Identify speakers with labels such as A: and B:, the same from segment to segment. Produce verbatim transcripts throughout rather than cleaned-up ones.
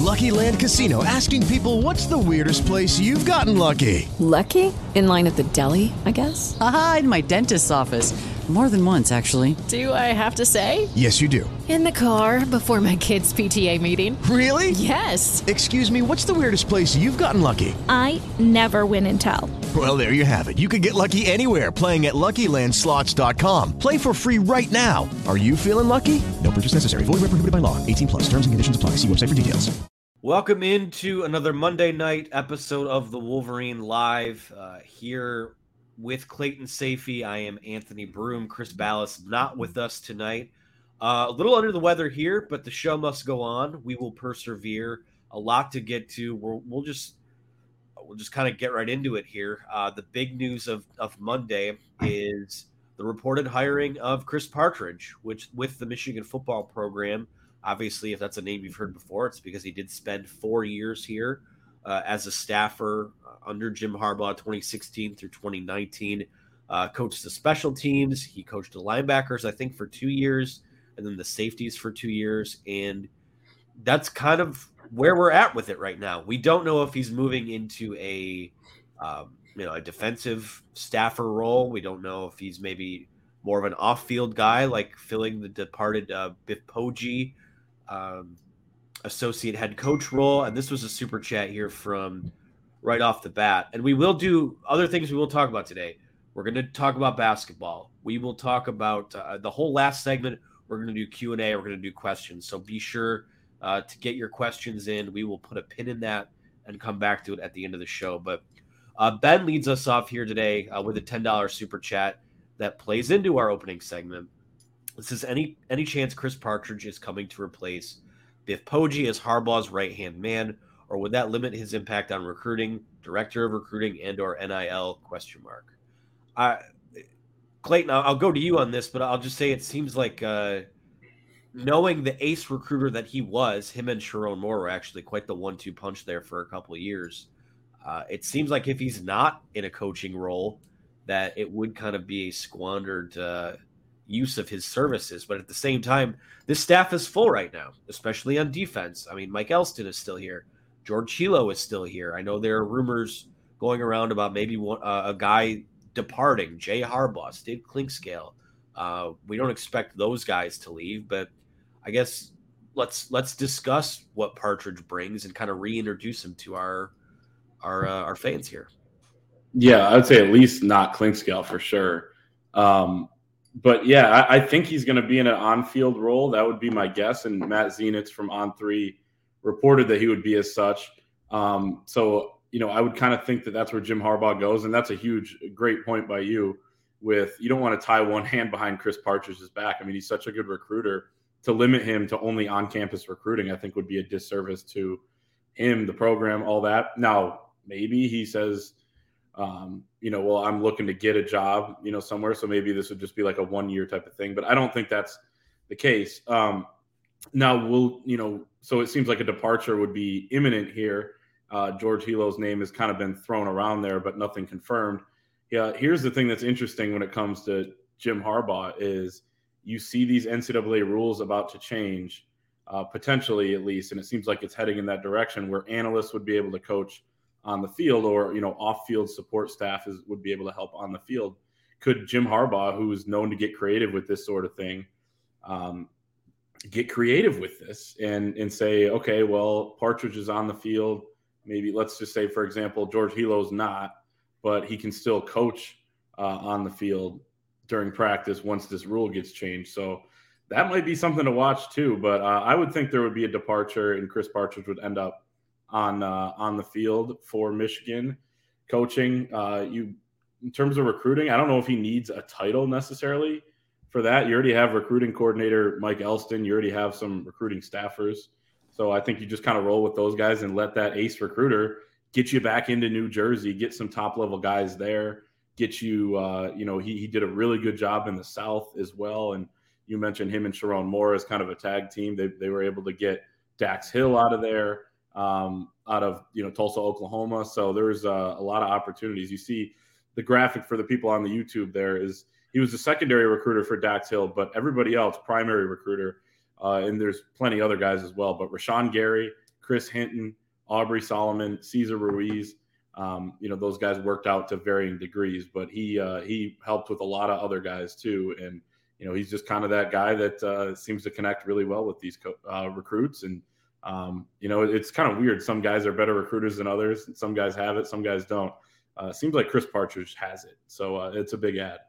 A: Lucky Land Casino, asking people, what's the weirdest place you've gotten lucky?
B: Lucky? In line at the deli, I guess?
C: Aha, in my dentist's office. More than once, actually.
B: Do I have to say?
A: Yes, you do.
B: In the car before my kids' P T A meeting.
A: Really?
B: Yes.
A: Excuse me, what's the weirdest place you've gotten lucky?
D: I never win and tell.
A: Well, there you have it. You can get lucky anywhere, playing at Lucky Land Slots dot com. Play for free right now. Are you feeling lucky? No purchase necessary. Void where prohibited by law. eighteen plus. Terms and conditions apply. See website for details.
E: Welcome into another Monday night episode of the Wolverine Live. Uh, here with Clayton Sayfie, I am Anthony Broom. Chris Ballas not with us tonight. Uh, a little under the weather here, but the show must go on. We will persevere. A lot to get to. We'll, we'll just we'll just kind of get right into it here. Uh, the big news of, of Monday is the reported hiring of Chris Partridge, which with the Michigan football program. Obviously, if that's a name you've heard before, it's because he did spend four years here uh, as a staffer uh, under Jim Harbaugh, twenty sixteen through twenty nineteen. Uh, coached the special teams. He coached the linebackers, I think, for two years, and then the safeties for two years. And that's kind of where we're at with it right now. We don't know if he's moving into a, um, you know, a defensive staffer role. We don't know if he's maybe more of an off-field guy, like filling the departed uh, Biff Poggi Um, associate head coach role. And this was a super chat here from right off the bat. And we will do other things we will talk about today. We're going to talk about basketball. We will talk about uh, the whole last segment. We're going to do Q and A. We're going to do questions. So be sure uh, to get your questions in. We will put a pin in that and come back to it at the end of the show. But uh, Ben leads us off here today uh, with a ten dollars super chat that plays into our opening segment. This is any any chance Chris Partridge is coming to replace Biff Poggi as Harbaugh's right-hand man, or would that limit his impact on recruiting, director of recruiting, and or N I L, question mark. I, Clayton, I'll, I'll go to you on this, but I'll just say it seems like uh, knowing the ace recruiter that he was, him and Sharon Moore were actually quite the one two punch there for a couple of years. Uh, it seems like if he's not in a coaching role, that it would kind of be a squandered uh, use of his services. But at the same time, this staff is full right now, especially on defense. I mean, Mike Elston is still here. George Hilo is still here. I know there are rumors going around about maybe one, uh, a guy departing, Jay Harbaugh, Steve Clinkscale. Uh, we don't expect those guys to leave, but I guess let's let's discuss what Partridge brings and kind of reintroduce him to our our uh, our fans here.
F: Yeah, I would say at least not Clinkscale for sure. Um, But, yeah, I, I think he's going to be in an on-field role. That would be my guess. And Matt Zenitz from On three reported that he would be as such. Um, so, you know, I would kind of think that that's where Jim Harbaugh goes. And that's a huge, great point by you with you don't want to tie one hand behind Chris Partridge's back. I mean, he's such a good recruiter. To limit him to only on-campus recruiting, I think would be a disservice to him, the program, all that. Now, maybe he says – Um, you know, well, I'm looking to get a job, you know, somewhere. So maybe this would just be like a one year type of thing, but I don't think that's the case. Um, now we'll, you know, so it seems like a departure would be imminent here. Uh, George Hilo's name has kind of been thrown around there, but nothing confirmed. Yeah. Here's the thing that's interesting when it comes to Jim Harbaugh is you see these N C double A rules about to change, uh, potentially at least. And it seems like it's heading in that direction where analysts would be able to coach on the field, or, you know, off-field support staff is, would be able to help on the field. Could Jim Harbaugh, who is known to get creative with this sort of thing, um, get creative with this and, and say, okay, well, Partridge is on the field. Maybe let's just say, for example, George Hilo's not, but he can still coach uh, on the field during practice once this rule gets changed. So that might be something to watch too. But uh, I would think there would be a departure and Chris Partridge would end up on uh, on the field for Michigan coaching. Uh, you, in terms of recruiting, I don't know if he needs a title necessarily for that. You already have recruiting coordinator Mike Elston. You already have some recruiting staffers. So I think you just kind of roll with those guys and let that ace recruiter get you back into New Jersey, get some top-level guys there, get you, uh, you know, he, he did a really good job in the South as well. And you mentioned him and Sharon Moore as kind of a tag team. They, they were able to get Dax Hill out of there. Um, out of, you know, Tulsa, Oklahoma. So there's uh, a lot of opportunities. You see the graphic for the people on the YouTube there is he was the secondary recruiter for Dax Hill, but everybody else primary recruiter. Uh, and there's plenty other guys as well. But Rashawn Gary, Chris Hinton, Aubrey Solomon, Cesar Ruiz. Um, you know, those guys worked out to varying degrees, but he uh, he helped with a lot of other guys too. And, you know, he's just kind of that guy that uh, seems to connect really well with these co- uh, recruits. And, um, you know, it's kind of weird. Some guys are better recruiters than others. And some guys have it, some guys don't. Uh, seems like Chris Partridge has it. So uh, it's a big ad.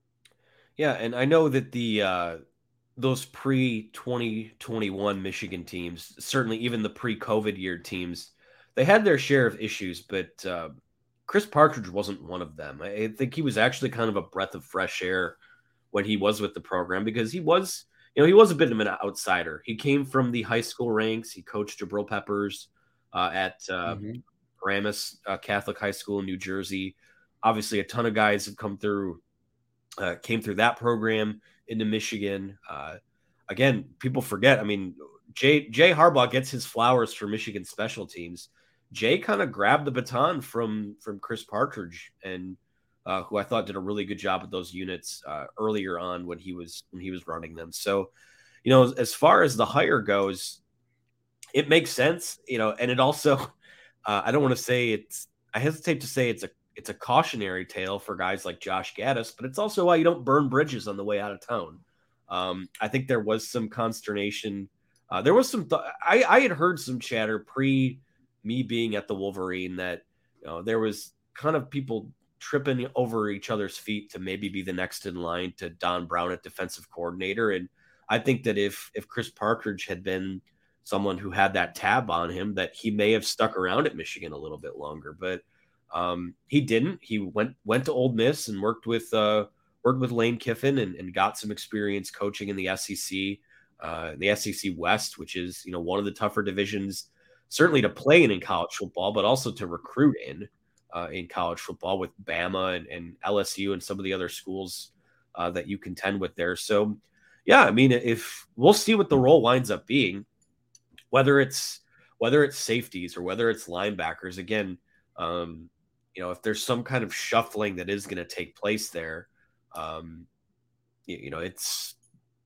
E: Yeah, and I know that the uh, those pre twenty twenty-one Michigan teams, certainly even the pre-COVID year teams, they had their share of issues, but uh, Chris Partridge wasn't one of them. I think he was actually kind of a breath of fresh air when he was with the program because he was, you know, he was a bit of an outsider. He came from the high school ranks. He coached Jabril Peppers uh, at uh, mm-hmm. Paramus uh, Catholic High School in New Jersey. Obviously, a ton of guys have come through, uh, came through that program into Michigan. Uh, again, people forget. I mean, Jay Jay Harbaugh gets his flowers for Michigan special teams. Jay kind of grabbed the baton from from Chris Partridge, and uh, who I thought did a really good job with those units uh, earlier on when he was when he was running them. So, you know, as far as the hire goes, it makes sense. You know, and it also, uh, I don't want to say it's. I hesitate to say it's a it's a cautionary tale for guys like Josh Gaddis, but it's also why you don't burn bridges on the way out of town. Um, I think there was some consternation. Uh, there was some. Th- I I had heard some chatter pre. me being at the Wolverine that, you know, there was kind of people tripping over each other's feet to maybe be the next in line to Don Brown at defensive coordinator. And I think that if, if Chris Partridge had been someone who had that tab on him, that he may have stuck around at Michigan a little bit longer, but um, he didn't. He went, went to Ole Miss and worked with, uh, worked with Lane Kiffin and, and got some experience coaching in the S E C, uh, the S E C West, which is, you know, one of the tougher divisions, certainly to play in, in college football, but also to recruit in uh, in college football with Bama and, and L S U and some of the other schools uh, that you contend with there. So, yeah, I mean, if we'll see what the role winds up being, whether it's whether it's safeties or whether it's linebackers. Again, um, you know, if there's some kind of shuffling that is going to take place there, um, you, you know, it's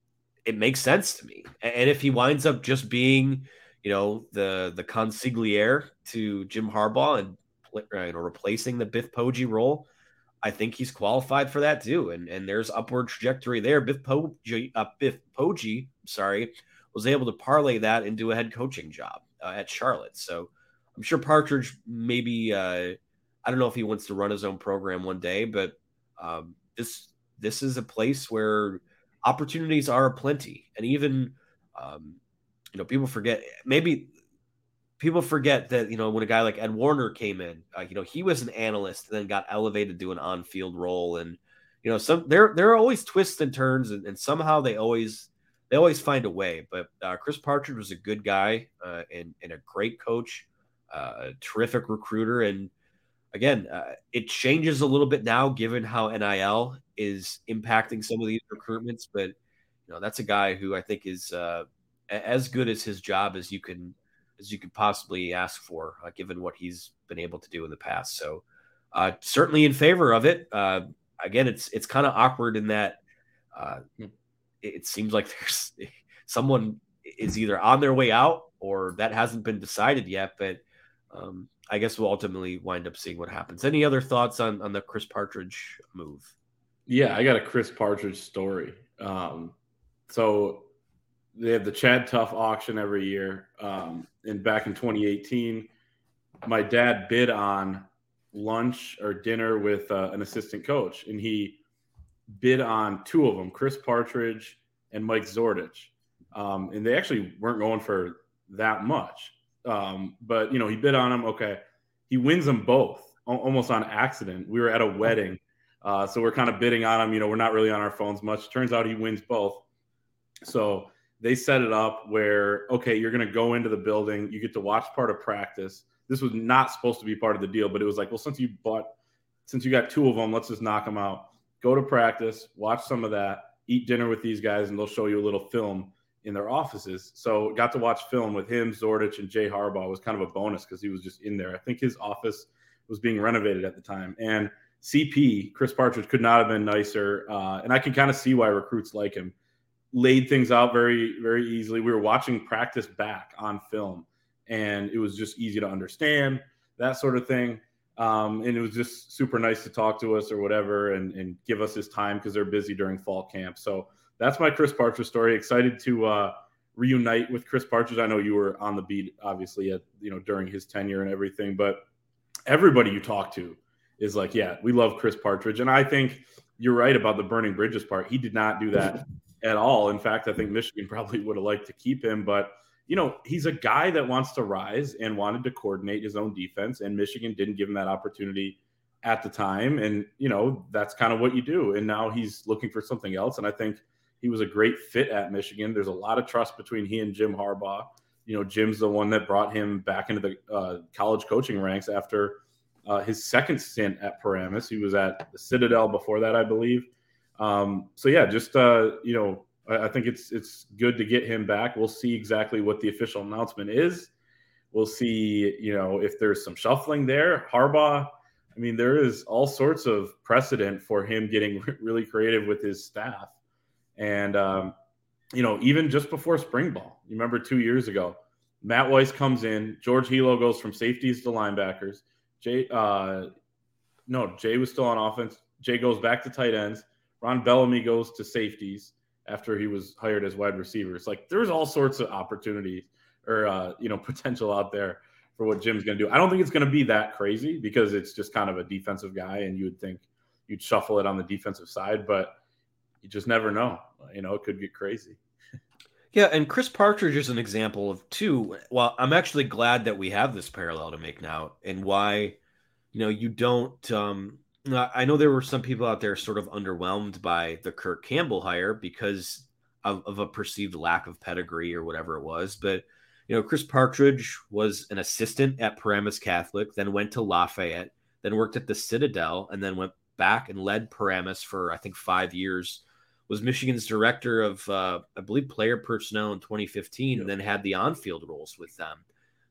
E: it makes sense to me. And if he winds up just being, you know, the the consigliere to Jim Harbaugh and, you know, replacing the Biff Poggi role, I think he's qualified for that too. And and there's upward trajectory there. Biff Poggi, uh, Biff Poggi, sorry, was able to parlay that into a head coaching job uh, at Charlotte. So I'm sure Partridge maybe uh, I don't know if he wants to run his own program one day, but um, this this is a place where opportunities are aplenty, and even um, you know, people forget, maybe people forget that, you know, when a guy like Ed Warner came in, uh, you know, he was an analyst and then got elevated to an on-field role. And, you know, some there, there are always twists and turns, and, and somehow they always, they always find a way. But uh, Chris Partridge was a good guy uh, and, and a great coach, uh, a terrific recruiter. And again, uh, it changes a little bit now given how N I L is impacting some of these recruitments. But, you know, that's a guy who I think is, uh, as good as his job as you can, as you could possibly ask for, uh, given what he's been able to do in the past. So uh, certainly in favor of it. Uh, again, it's, it's kind of awkward in that uh, it, it seems like there's someone is either on their way out or that hasn't been decided yet, but um, I guess we'll ultimately wind up seeing what happens. Any other thoughts on, on the Chris Partridge move?
F: Yeah, I got a Chris Partridge story. Um, so they have the Chad Tuff auction every year. Um, and back in twenty eighteen, my dad bid on lunch or dinner with uh, an assistant coach, and he bid on two of them, Chris Partridge and Mike Zordich. Um, and they actually weren't going for that much. Um, but, you know, he bid on them. Okay. He wins them both almost on accident. We were at a wedding. Uh, so we're kind of bidding on him. You know, we're not really on our phones much. Turns out he wins both. So they set it up where, okay, you're going to go into the building. You get to watch part of practice. This was not supposed to be part of the deal, but it was like, well, since you bought, since you got two of them, let's just knock them out. Go to practice, watch some of that, eat dinner with these guys, and they'll show you a little film in their offices. So got to watch film with him, Zordich, and Jay Harbaugh. It was kind of a bonus because he was just in there. I think his office was being renovated at the time. And C P, Chris Partridge, could not have been nicer. Uh, and I can kind of see why recruits like him. Laid things out very, very easily. We were watching practice back on film, and it was just easy to understand, that sort of thing. Um, and it was just super nice to talk to us or whatever and, and give us his time because they're busy during fall camp. So that's my Chris Partridge story. Excited to uh, reunite with Chris Partridge. I know you were on the beat, obviously, at, you know, during his tenure and everything, but everybody you talk to is like, yeah, we love Chris Partridge. And I think you're right about the burning bridges part. He did not do that at all. In fact, I think Michigan probably would have liked to keep him, but you know, he's a guy that wants to rise and wanted to coordinate his own defense, and Michigan didn't give him that opportunity at the time. And, you know, that's kind of what you do. And now he's looking for something else. And I think he was a great fit at Michigan. There's a lot of trust between he and Jim Harbaugh. You know, Jim's the one that brought him back into the uh, college coaching ranks after uh, his second stint at Paramus. He was at the Citadel before that, I believe. Um, so, yeah, just, uh, you know, I think it's it's good to get him back. We'll see exactly what the official announcement is. We'll see, you know, if there's some shuffling there. Harbaugh, I mean, there is all sorts of precedent for him getting really creative with his staff. And, um, you know, even just before spring ball, you remember two years ago, Matt Weiss comes in, George Hilo goes from safeties to linebackers. Jay, uh, no, Jay was still on offense. Jay goes back to tight ends. Ron Bellamy goes to safeties after he was hired as wide receiver. It's like there's all sorts of opportunities or, uh, you know, potential out there for what Jim's going to do. I don't think it's going to be that crazy because it's just kind of a defensive guy, and you would think you'd shuffle it on the defensive side, but you just never know. You know, it could get crazy.
E: Yeah, and Chris Partridge is an example of two. Well, I'm actually glad that we have this parallel to make now, and why, you know, you don't um, – I know there were some people out there sort of underwhelmed by the Kirk Campbell hire because of, of a perceived lack of pedigree or whatever it was. But, you know, Chris Partridge was an assistant at Paramus Catholic, then went to Lafayette, then worked at the Citadel, and then went back and led Paramus for, I think, five years, was Michigan's director of, uh, I believe, player personnel in twenty fifteen, yeah. And then had the on-field roles with them.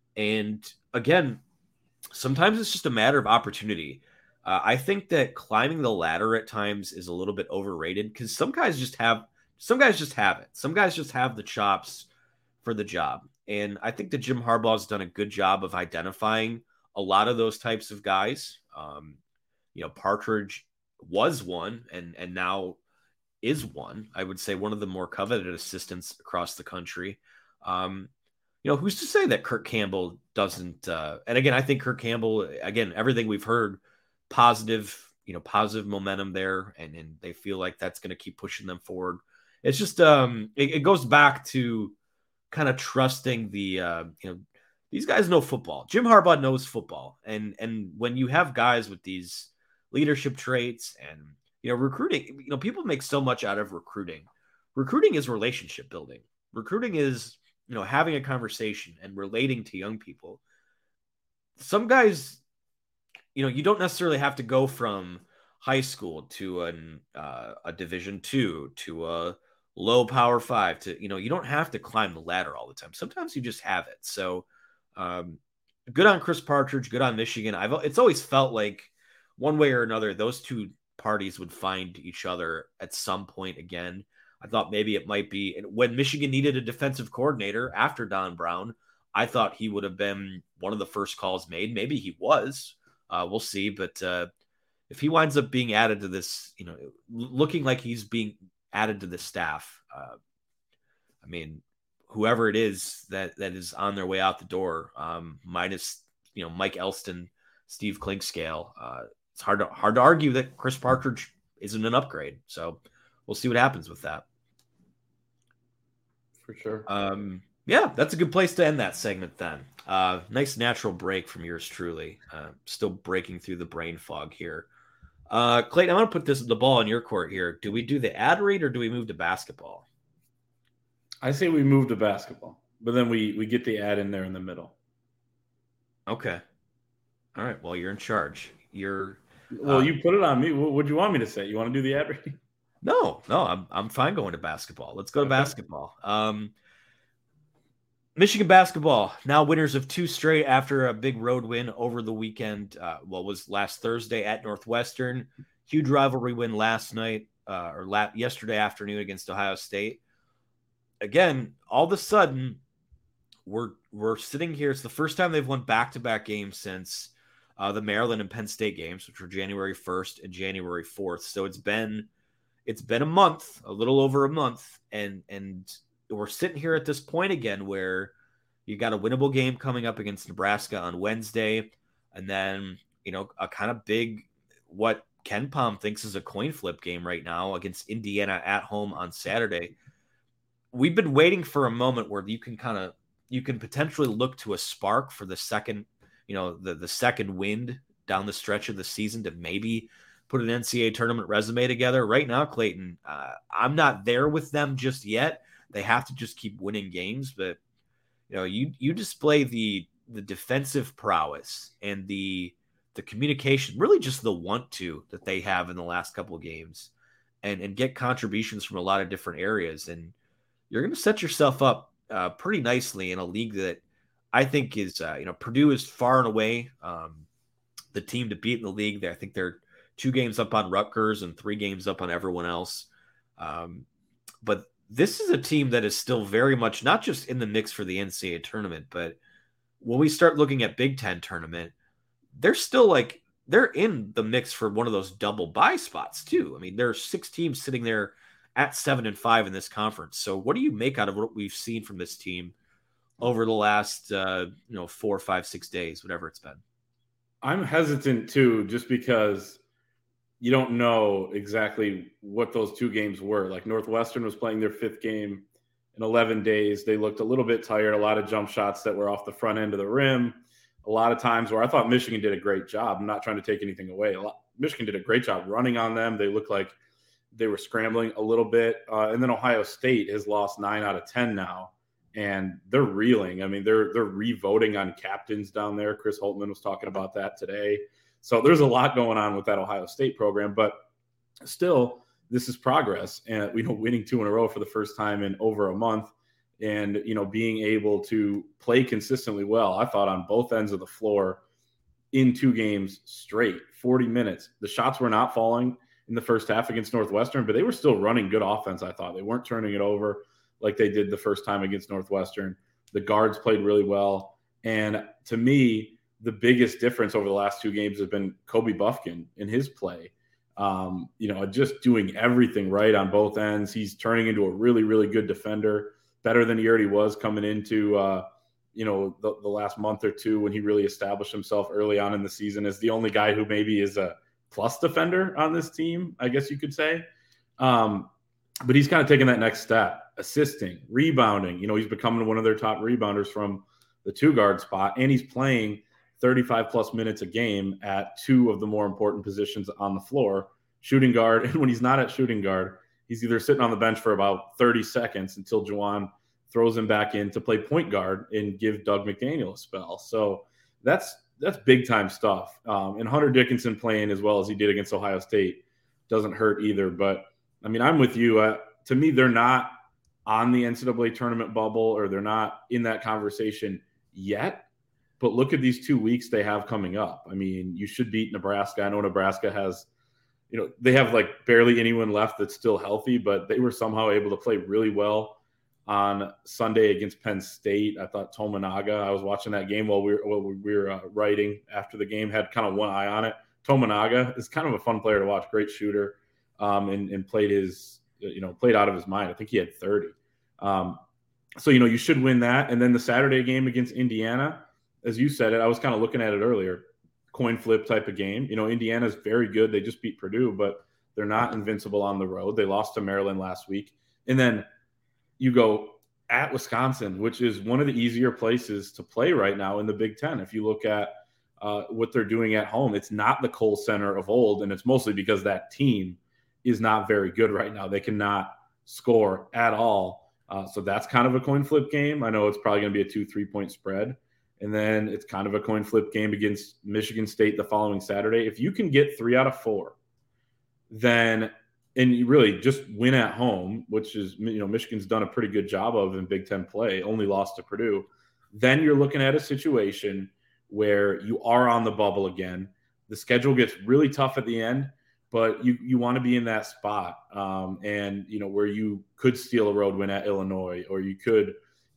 E: And again, sometimes it's just a matter of opportunity. Uh, I think that climbing the ladder at times is a little bit overrated because some guys just have some guys just have it. Some guys just have the chops for the job. And I think that Jim Harbaugh has done a good job of identifying a lot of those types of guys. Um, you know, Partridge was one and, and now is one. I would say one of the more coveted assistants across the country. Um, you know, who's to say that Kirk Campbell doesn't uh, – and again, I think Kirk Campbell, again, everything we've heard – positive, you know, positive momentum there, and, and they feel like that's going to keep pushing them forward. It's just, um, it, it goes back to kind of trusting the, uh, you know, these guys know football. Jim Harbaugh knows football, and and when you have guys with these leadership traits and you know recruiting, you know, people make so much out of recruiting. Recruiting is relationship building. Recruiting is, you know, having a conversation and relating to young people. Some guys, you know, you don't necessarily have to go from high school to an, uh, a Division two to a low Power Five to, you know, you don't have to climb the ladder all the time. Sometimes you just have it. So um, good on Chris Partridge, good on Michigan. I've it's always felt like one way or another, those two parties would find each other at some point again. I thought maybe it might be when Michigan needed a defensive coordinator after Don Brown. I thought he would have been one of the first calls made. Maybe he was. Uh, we'll see, but uh, if he winds up being added to this, you know, looking like he's being added to the staff, uh, I mean, whoever it is that that is on their way out the door, um, minus you know Mike Elston, Steve Clinkscale, uh, it's hard to hard to argue that Chris Partridge isn't an upgrade. So we'll see what happens with that.
F: For sure.
E: Um, yeah, that's a good place to end that segment then. Uh, nice natural break from yours truly. Uh, still breaking through the brain fog here. Uh, Clayton, I want to put this the ball in your court here. Do we do the ad read or do we move to basketball?
F: I say we move to basketball, but then we we get the ad in there in the middle.
E: Okay. All right. Well, you're in charge. You're
F: well.
E: Uh,
F: you put it on me. What would you want me to say? You want to do the ad read?
E: No, no. I'm I'm fine going to basketball. Let's go to
F: Okay.
E: basketball. Um. Michigan basketball, now winners of two straight after a big road win over the weekend. Uh, what was last Thursday at Northwestern. Huge rivalry win last night uh, or la- yesterday afternoon against Ohio State. Again, all of a sudden, we're we're sitting here. It's the first time they've won back-to-back games since uh, the Maryland and Penn State games, which were January first and January fourth. So it's been it's been a month, a little over a month, and and we're sitting here at this point again where you got a winnable game coming up against Nebraska on Wednesday, and then you know a kind of big what Ken Pom thinks is a coin flip game right now against Indiana at home on Saturday. We've been waiting for a moment where you can kind of you can potentially look to a spark for the second, you know, the the second wind down the stretch of the season to maybe put an N C double A tournament resume together. Right now, Clayton, uh, I'm not there with them just yet. They have to just keep winning games, but you know, you you display the the defensive prowess and the the communication, really just the want to that they have in the last couple of games, and and get contributions from a lot of different areas, and you're going to set yourself up uh, pretty nicely in a league that I think is, uh, you know, Purdue is far and away um, the team to beat in the league. I think they're two games up on Rutgers and three games up on everyone else. Um, but this is a team that is still very much not just in the mix for the N C double A tournament, but when we start looking at Big Ten tournament, they're still like, they're in the mix for one of those double bye spots too. I mean, there are six teams sitting there at seven and five in this conference. So what do you make out of what we've seen from this team over the last, uh, you know, four, five, six days, whatever it's been?
F: I'm hesitant too, just because you don't know exactly what those two games were. Like Northwestern was playing their fifth game in eleven days. They looked a little bit tired, a lot of jump shots that were off the front end of the rim. A lot of times where I thought Michigan did a great job. I'm not trying to take anything away. A lot, Michigan did a great job running on them. They looked like they were scrambling a little bit. Uh, and then Ohio State has lost nine out of ten now, and they're reeling. I mean, they're they're re-voting on captains down there. Chris Holtmann was talking about that today. So there's a lot going on with that Ohio State program, but still, this is progress. And, you know, winning two in a row for the first time in over a month and, you know, being able to play consistently well, I thought on both ends of the floor in two games straight, forty minutes. The shots were not falling in the first half against Northwestern, but they were still running good offense, I thought. They weren't turning it over like they did the first time against Northwestern. The guards played really well. And to me, the biggest difference over the last two games has been Kobe Buffkin in his play. Um, you know, just doing everything right on both ends. He's turning into a really, really good defender, better than he already was coming into, uh, you know, the, the last month or two when he really established himself early on in the season as the only guy who maybe is a plus defender on this team, I guess you could say. Um, but he's kind of taking that next step, assisting, rebounding. You know, he's becoming one of their top rebounders from the two guard spot, and he's playing thirty-five plus minutes a game at two of the more important positions on the floor, shooting guard. And when he's not at shooting guard, he's either sitting on the bench for about thirty seconds until Juwan throws him back in to play point guard and give Doug McDaniel a spell. So that's that's big time stuff. Um, and Hunter Dickinson playing as well as he did against Ohio State doesn't hurt either. But I mean, I'm with you. Uh, to me, they're not on the N C double A tournament bubble, or they're not in that conversation yet. But look at these two weeks they have coming up. I mean, you should beat Nebraska. I know Nebraska has, you know, they have like barely anyone left that's still healthy, but they were somehow able to play really well on Sunday against Penn State. I thought Tominaga, I was watching that game while we were, while we were uh, writing after the game, had kind of one eye on it. Tominaga is kind of a fun player to watch, great shooter, um, and, and played his, you know, played out of his mind. I think he had thirty. Um, so, you know, you should win that. And then the Saturday game against Indiana, as you said it, I was kind of looking at it earlier, coin flip type of game. You know, Indiana's very good. They just beat Purdue, but they're not invincible on the road. They lost to Maryland last week. And then you go at Wisconsin, which is one of the easier places to play right now in the Big Ten. If you look at uh, what they're doing at home, it's not the Kohl Center of old, and it's mostly because that team is not very good right now. They cannot score at all. Uh, so that's kind of a coin flip game. I know it's probably going to be a two, three-point spread. And then it's kind of a coin flip game against Michigan State the following Saturday. If you can get three out of four, then – and you really just win at home, which is, you know, Michigan's done a pretty good job of in Big Ten play, only lost to Purdue. Then you're looking at a situation where you are on the bubble again. The schedule gets really tough at the end, but you, you want to be in that spot. Um, and, you know, where you could steal a road win at Illinois, or you could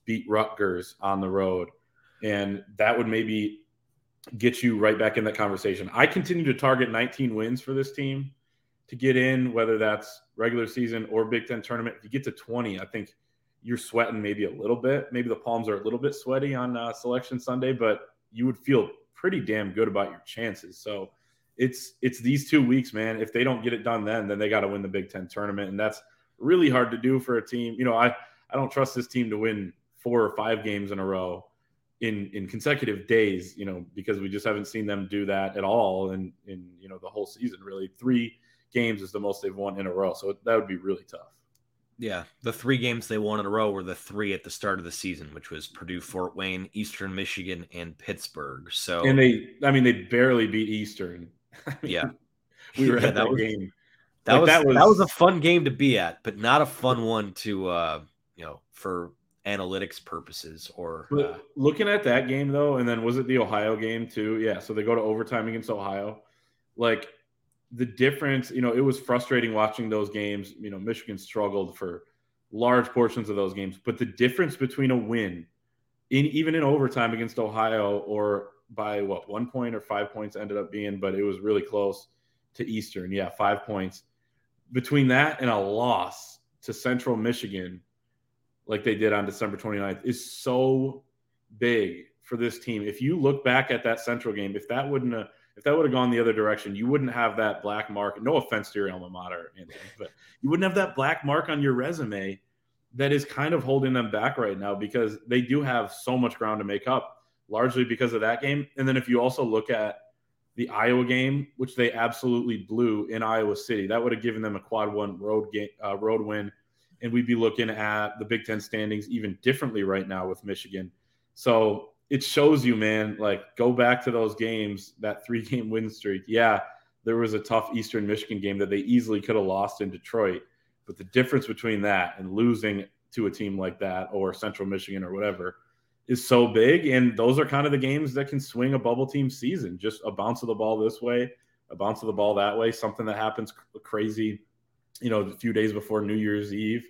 F: beat Rutgers on the road, and that would maybe get you right back in that conversation. I continue to target nineteen wins for this team to get in, whether that's regular season or Big Ten tournament. If you get to twenty, I think you're sweating maybe a little bit. Maybe the palms are a little bit sweaty on uh, Selection Sunday, but you would feel pretty damn good about your chances. So it's it's these two weeks, man. If they don't get it done then, then they got to win the Big Ten tournament, and that's really hard to do for a team. You know, I, I don't trust this team to win four or five games in a row in, in consecutive days, you know, because we just haven't seen them do that at all in, in, you know, the whole season, really. Three games is the most they've won in a row, so that would be really tough.
E: Yeah, the three games they won in a row were the three at the start of the season, which was Purdue, Fort Wayne, Eastern Michigan, and Pittsburgh. So,
F: and they, I mean, they barely beat Eastern. I mean,
E: yeah,
F: we were
E: yeah,
F: at that, that was, game.
E: That, like was, that was that was a fun game to be at, but not a fun one to, uh, you know, for analytics purposes. Or uh,
F: looking at that game though, and then was it the Ohio game too? Yeah, so they go to overtime against Ohio. Like, the difference, you know, it was frustrating watching those games. You know, Michigan struggled for large portions of those games, but the difference between a win, in even in overtime against Ohio, or by what, one point or five points ended up being, but it was really close to Eastern. Yeah, five points. Between that and a loss to Central Michigan, like they did on December twenty-ninth, is so big for this team. If you look back at that Central game, if that wouldn't have If that would have gone the other direction, you wouldn't have that black mark. No offense to your alma mater, Anthony, but you wouldn't have that black mark on your resume that is kind of holding them back right now, because they do have so much ground to make up, largely because of that game. And then if you also look at the Iowa game, which they absolutely blew in Iowa City, that would have given them a quad one road game, uh, road win, and we'd be looking at the Big Ten standings even differently right now with Michigan. So it shows you, man, like, go back to those games, that three-game win streak. Yeah, there was a tough Eastern Michigan game that they easily could have lost in Detroit, but the difference between that and losing to a team like that, or Central Michigan or whatever, is so big. And those are kind of the games that can swing a bubble team season. Just a bounce of the ball this way, a bounce of the ball that way, something that happens crazy, you know, a few days before New Year's Eve.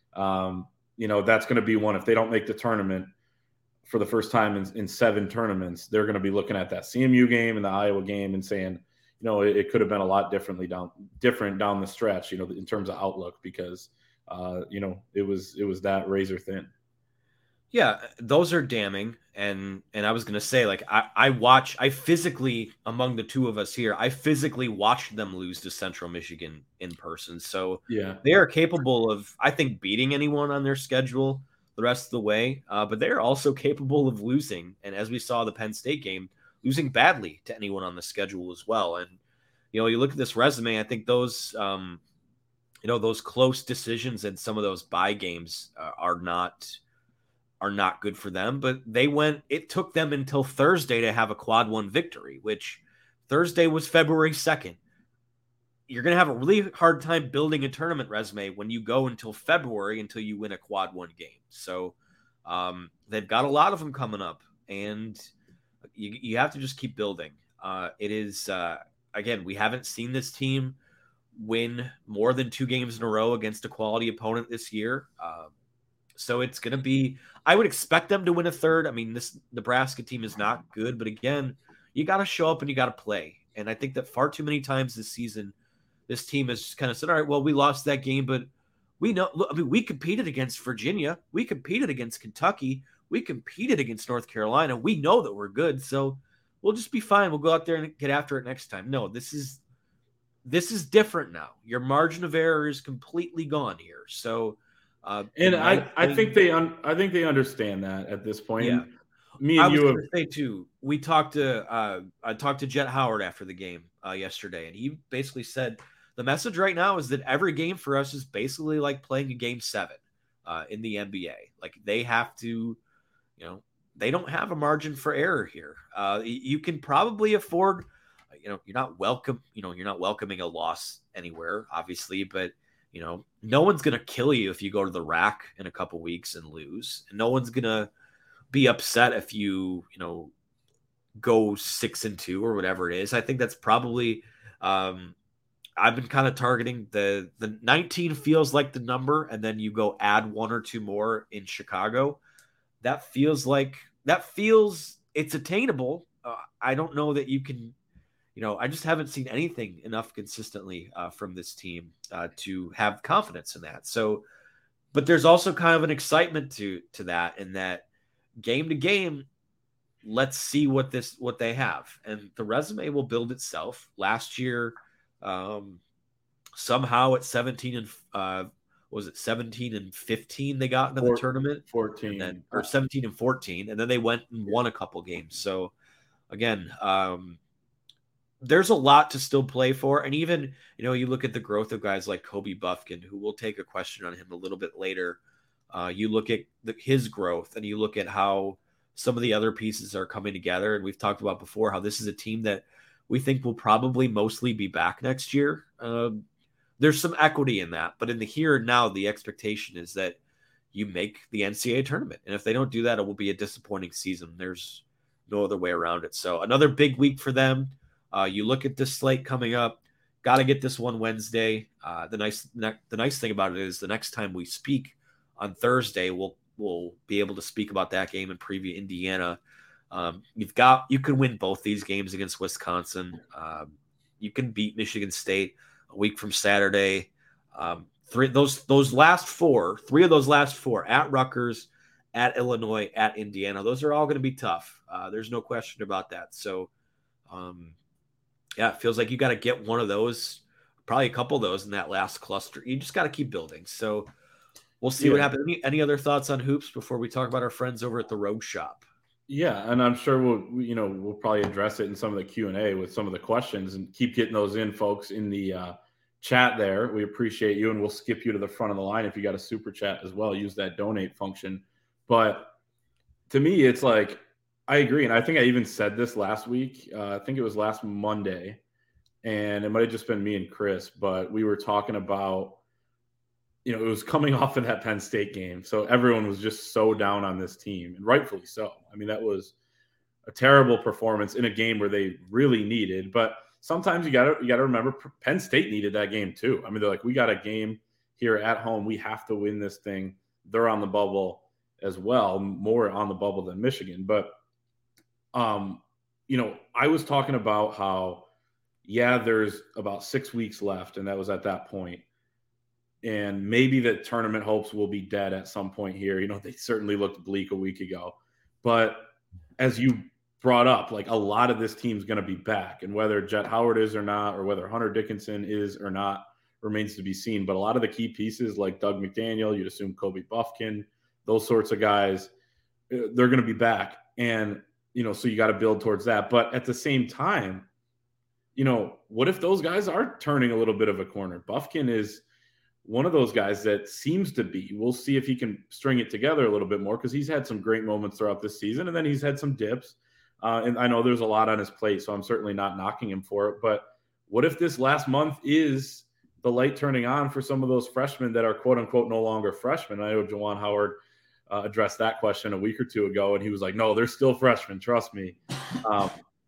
F: Um, you know, that's going to be one. If they don't make the tournament for the first time in, in seven tournaments, they're going to be looking at that C M U game and the Iowa game and saying, you know, it, it could have been a lot differently down, different down the stretch, you know, in terms of outlook, because, uh, you know, it was, it was that razor thin.
E: Yeah, those are damning. And, and I was going to say, like, I, I watch, I physically, among the two of us here, I physically watched them lose to Central Michigan in person. So
F: yeah,
E: they are capable of, I think, beating anyone on their schedule the rest of the way, uh, but they're also capable of losing. And as we saw the Penn State game, losing badly to anyone on the schedule as well. And, you know, you look at this resume, I think those, um, you know, those close decisions and some of those bye games uh, are not, are not good for them, but they went, it took them until Thursday to have a quad one victory, which Thursday was February second. You're going to have a really hard time building a tournament resume when you go until February until you win a quad one game. So um, they've got a lot of them coming up, and you, you have to just keep building. Uh, it is, uh, again, we haven't seen this team win more than two games in a row against a quality opponent this year. Uh, so it's going to be, I would expect them to win a third. I mean, this Nebraska team is not good, but again, you got to show up and you got to play. And I think that far too many times this season, this team has just kind of said, all right, well, we lost that game, but we know, look, I mean, we competed against Virginia. We competed against Kentucky. We competed against North Carolina. We know that we're good. So we'll just be fine. We'll go out there and get after it next time. No, this is, this is different now. Your margin of error is completely gone here. So, uh,
F: and I, I think they, un, I think they understand that at this point.
E: Yeah.
F: And me and
E: I was
F: you have,
E: gonna say too, we talked to, uh, I talked to Jet Howard after the game uh, yesterday, and he basically said, the message right now is that every game for us is basically like playing a game seven uh, in the N B A. Like, they have to, you know, they don't have a margin for error here. Uh, you can probably afford, you know, you're not welcome, you know, you're not welcoming a loss anywhere, obviously, but, you know, no one's going to kill you if you go to the rack in a couple weeks and lose. And no one's going to be upset if you, you know, go six and two or whatever it is. I think that's probably, um, I've been kind of targeting the the nineteen feels like the number, and then you go add one or two more in Chicago. that feels like that feels it's attainable. Uh, I don't know that you can, you know, I just haven't seen anything enough consistently uh, from this team uh, to have confidence in that. So, but there's also kind of an excitement to to that, in that game to game, let's see what this what they have, and the resume will build itself. Last year, um, somehow at seventeen and uh, was it seventeen and fifteen they got into
F: Four,
E: the tournament,
F: fourteen,
E: and then or seventeen and fourteen, and then they went and won a couple games. So again, um, there's a lot to still play for. And even, you know, you look at the growth of guys like Kobe Buffkin, who we'll take a question on him a little bit later. Uh, you look at the, his growth, and you look at how some of the other pieces are coming together. And we've talked about before how this is a team that we think will probably mostly be back next year. Um, there's some equity in that, but in the here and now, the expectation is that you make the N C double A tournament. And if they don't do that, it will be a disappointing season. There's no other way around it. So another big week for them. Uh, you look at this slate coming up, got to get this one Wednesday. Uh, the nice ne- the nice thing about it is the next time we speak on Thursday, we'll we'll be able to speak about that game and preview Indiana. Um, you've got you can win both these games against Wisconsin. Um, you can beat Michigan State a week from Saturday. Um, three those those last four, three of those last four at Rutgers, at Illinois, at Indiana. Those are all going to be tough. Uh, there's no question about that. So. Um, Yeah, it feels like you got to get one of those, probably a couple of those in that last cluster. You just got to keep building. So we'll see
F: yeah.
E: what happens. Any, any other thoughts on hoops before we talk about our friends over at the Rogue Shop?
F: Yeah, and I'm sure we'll you know we'll probably address it in some of the Q and A with some of the questions, and keep getting those in, folks, in the uh, chat there. We appreciate you, and we'll skip you to the front of the line if you got a super chat as well. Use that donate function. But to me, it's like, I agree, and I think I even said this last week. Uh, I think it was last Monday, and it might have just been me and Chris, but we were talking about, you know, it was coming off of that Penn State game, so everyone was just so down on this team, and rightfully so. I mean, that was a terrible performance in a game where they really needed. But sometimes you got to you got to remember, Penn State needed that game too. I mean, they're like, we got a game here at home, we have to win this thing. They're on the bubble as well, more on the bubble than Michigan, but. Um, you know, I was talking about how, yeah, there's about six weeks left, and that was at that point. And maybe the tournament hopes will be dead at some point here. You know, they certainly looked bleak a week ago. But as you brought up, like, a lot of this team's going to be back. And whether Jet Howard is or not, or whether Hunter Dickinson is or not, remains to be seen. But a lot of the key pieces, like Doug McDaniel, you'd assume Kobe Buffkin, those sorts of guys, they're going to be back. And you know, so you got to build towards that. But at the same time, you know, what if those guys are turning a little bit of a corner? Buffkin is one of those guys that seems to be. We'll see if he can string it together a little bit more, because he's had some great moments throughout this season, and then he's had some dips. Uh, and I know there's a lot on his plate, so I'm certainly not knocking him for it. But what if this last month is the light turning on for some of those freshmen that are quote-unquote no longer freshmen? I know Juwan Howard Uh, addressed that question a week or two ago, and he was like, no, they're still freshmen, trust me. Um,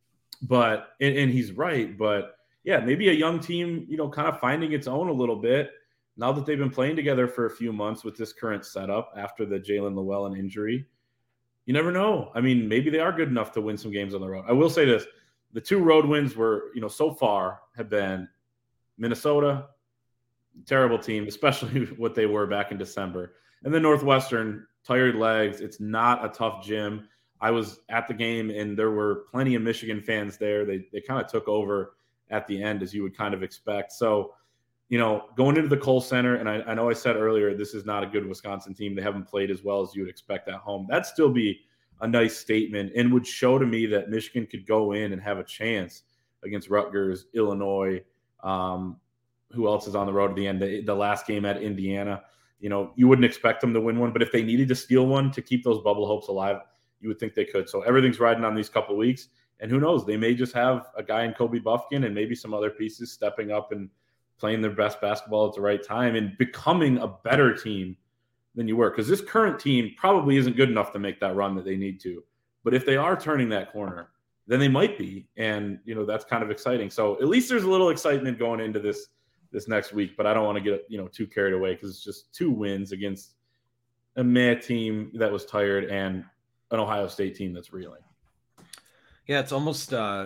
F: but and, and he's right. But yeah, maybe a young team, you know, kind of finding its own a little bit now that they've been playing together for a few months with this current setup after the Jalen Llewellyn injury. You never know. I mean, maybe they are good enough to win some games on the road. I will say this: the two road wins were, you know, so far have been Minnesota, terrible team, especially what they were back in December, and then Northwestern, tired legs. It's not a tough gym. I was at the game, and there were plenty of Michigan fans there. They they kind of took over at the end, as you would kind of expect. So, you know, going into the Kohl Center, and I, I know I said earlier, this is not a good Wisconsin team. They haven't played as well as you would expect at home. That'd still be a nice statement, and would show to me that Michigan could go in and have a chance against Rutgers, Illinois. Um, who else is on the road at the end? The, the last game at Indiana. You know, you wouldn't expect them to win one, but if they needed to steal one to keep those bubble hopes alive, you would think they could. So everything's riding on these couple of weeks, and who knows, they may just have a guy in Kobe Buffkin and maybe some other pieces stepping up and playing their best basketball at the right time and becoming a better team than you were. Because this current team probably isn't good enough to make that run that they need to. But if they are turning that corner, then they might be. And, you know, that's kind of exciting. So at least there's a little excitement going into this this next week, but I don't want to get, you know, too carried away, because it's just two wins against a meh team that was tired and an Ohio State team that's reeling.
E: Yeah, it's almost uh,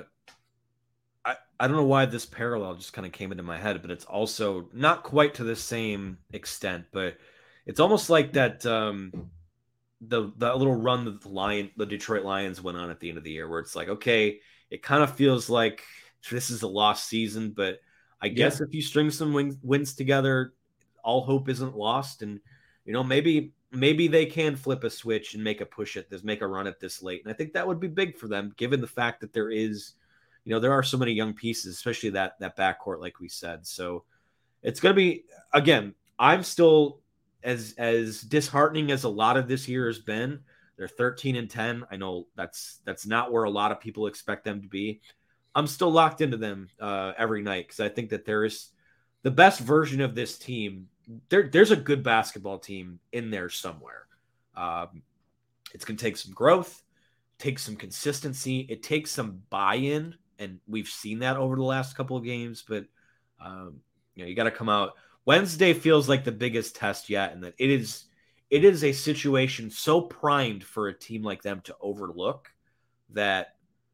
E: I I don't know why this parallel just kind of came into my head, but it's also not quite to the same extent, but it's almost like that um, the the little run that the Lion the Detroit Lions went on at the end of the year, where it's like, okay, it kind of feels like this is a lost season, but I guess
F: Yeah.
E: if you string some wins, wins together, all hope isn't lost, and you know maybe maybe they can flip a switch and make a push at this, make a run at this late, and I think that would be big for them, given the fact that there is, you know, there are so many young pieces, especially that that backcourt, like we said. So it's going to be, again, I'm still as as disheartening as a lot of this year has been. They're thirteen and ten. I know that's that's not where a lot of people expect them to be. I'm still locked into them uh, every night because I think that there is the best version of this team. There, there's a good basketball team in there somewhere. Um, it's going to take some growth, take some consistency. It takes some buy-in, and we've seen that over the last couple of games. But um, you know, you got to come out. Wednesday feels like the biggest test yet, and that it is it is a situation so primed for a team like them to overlook that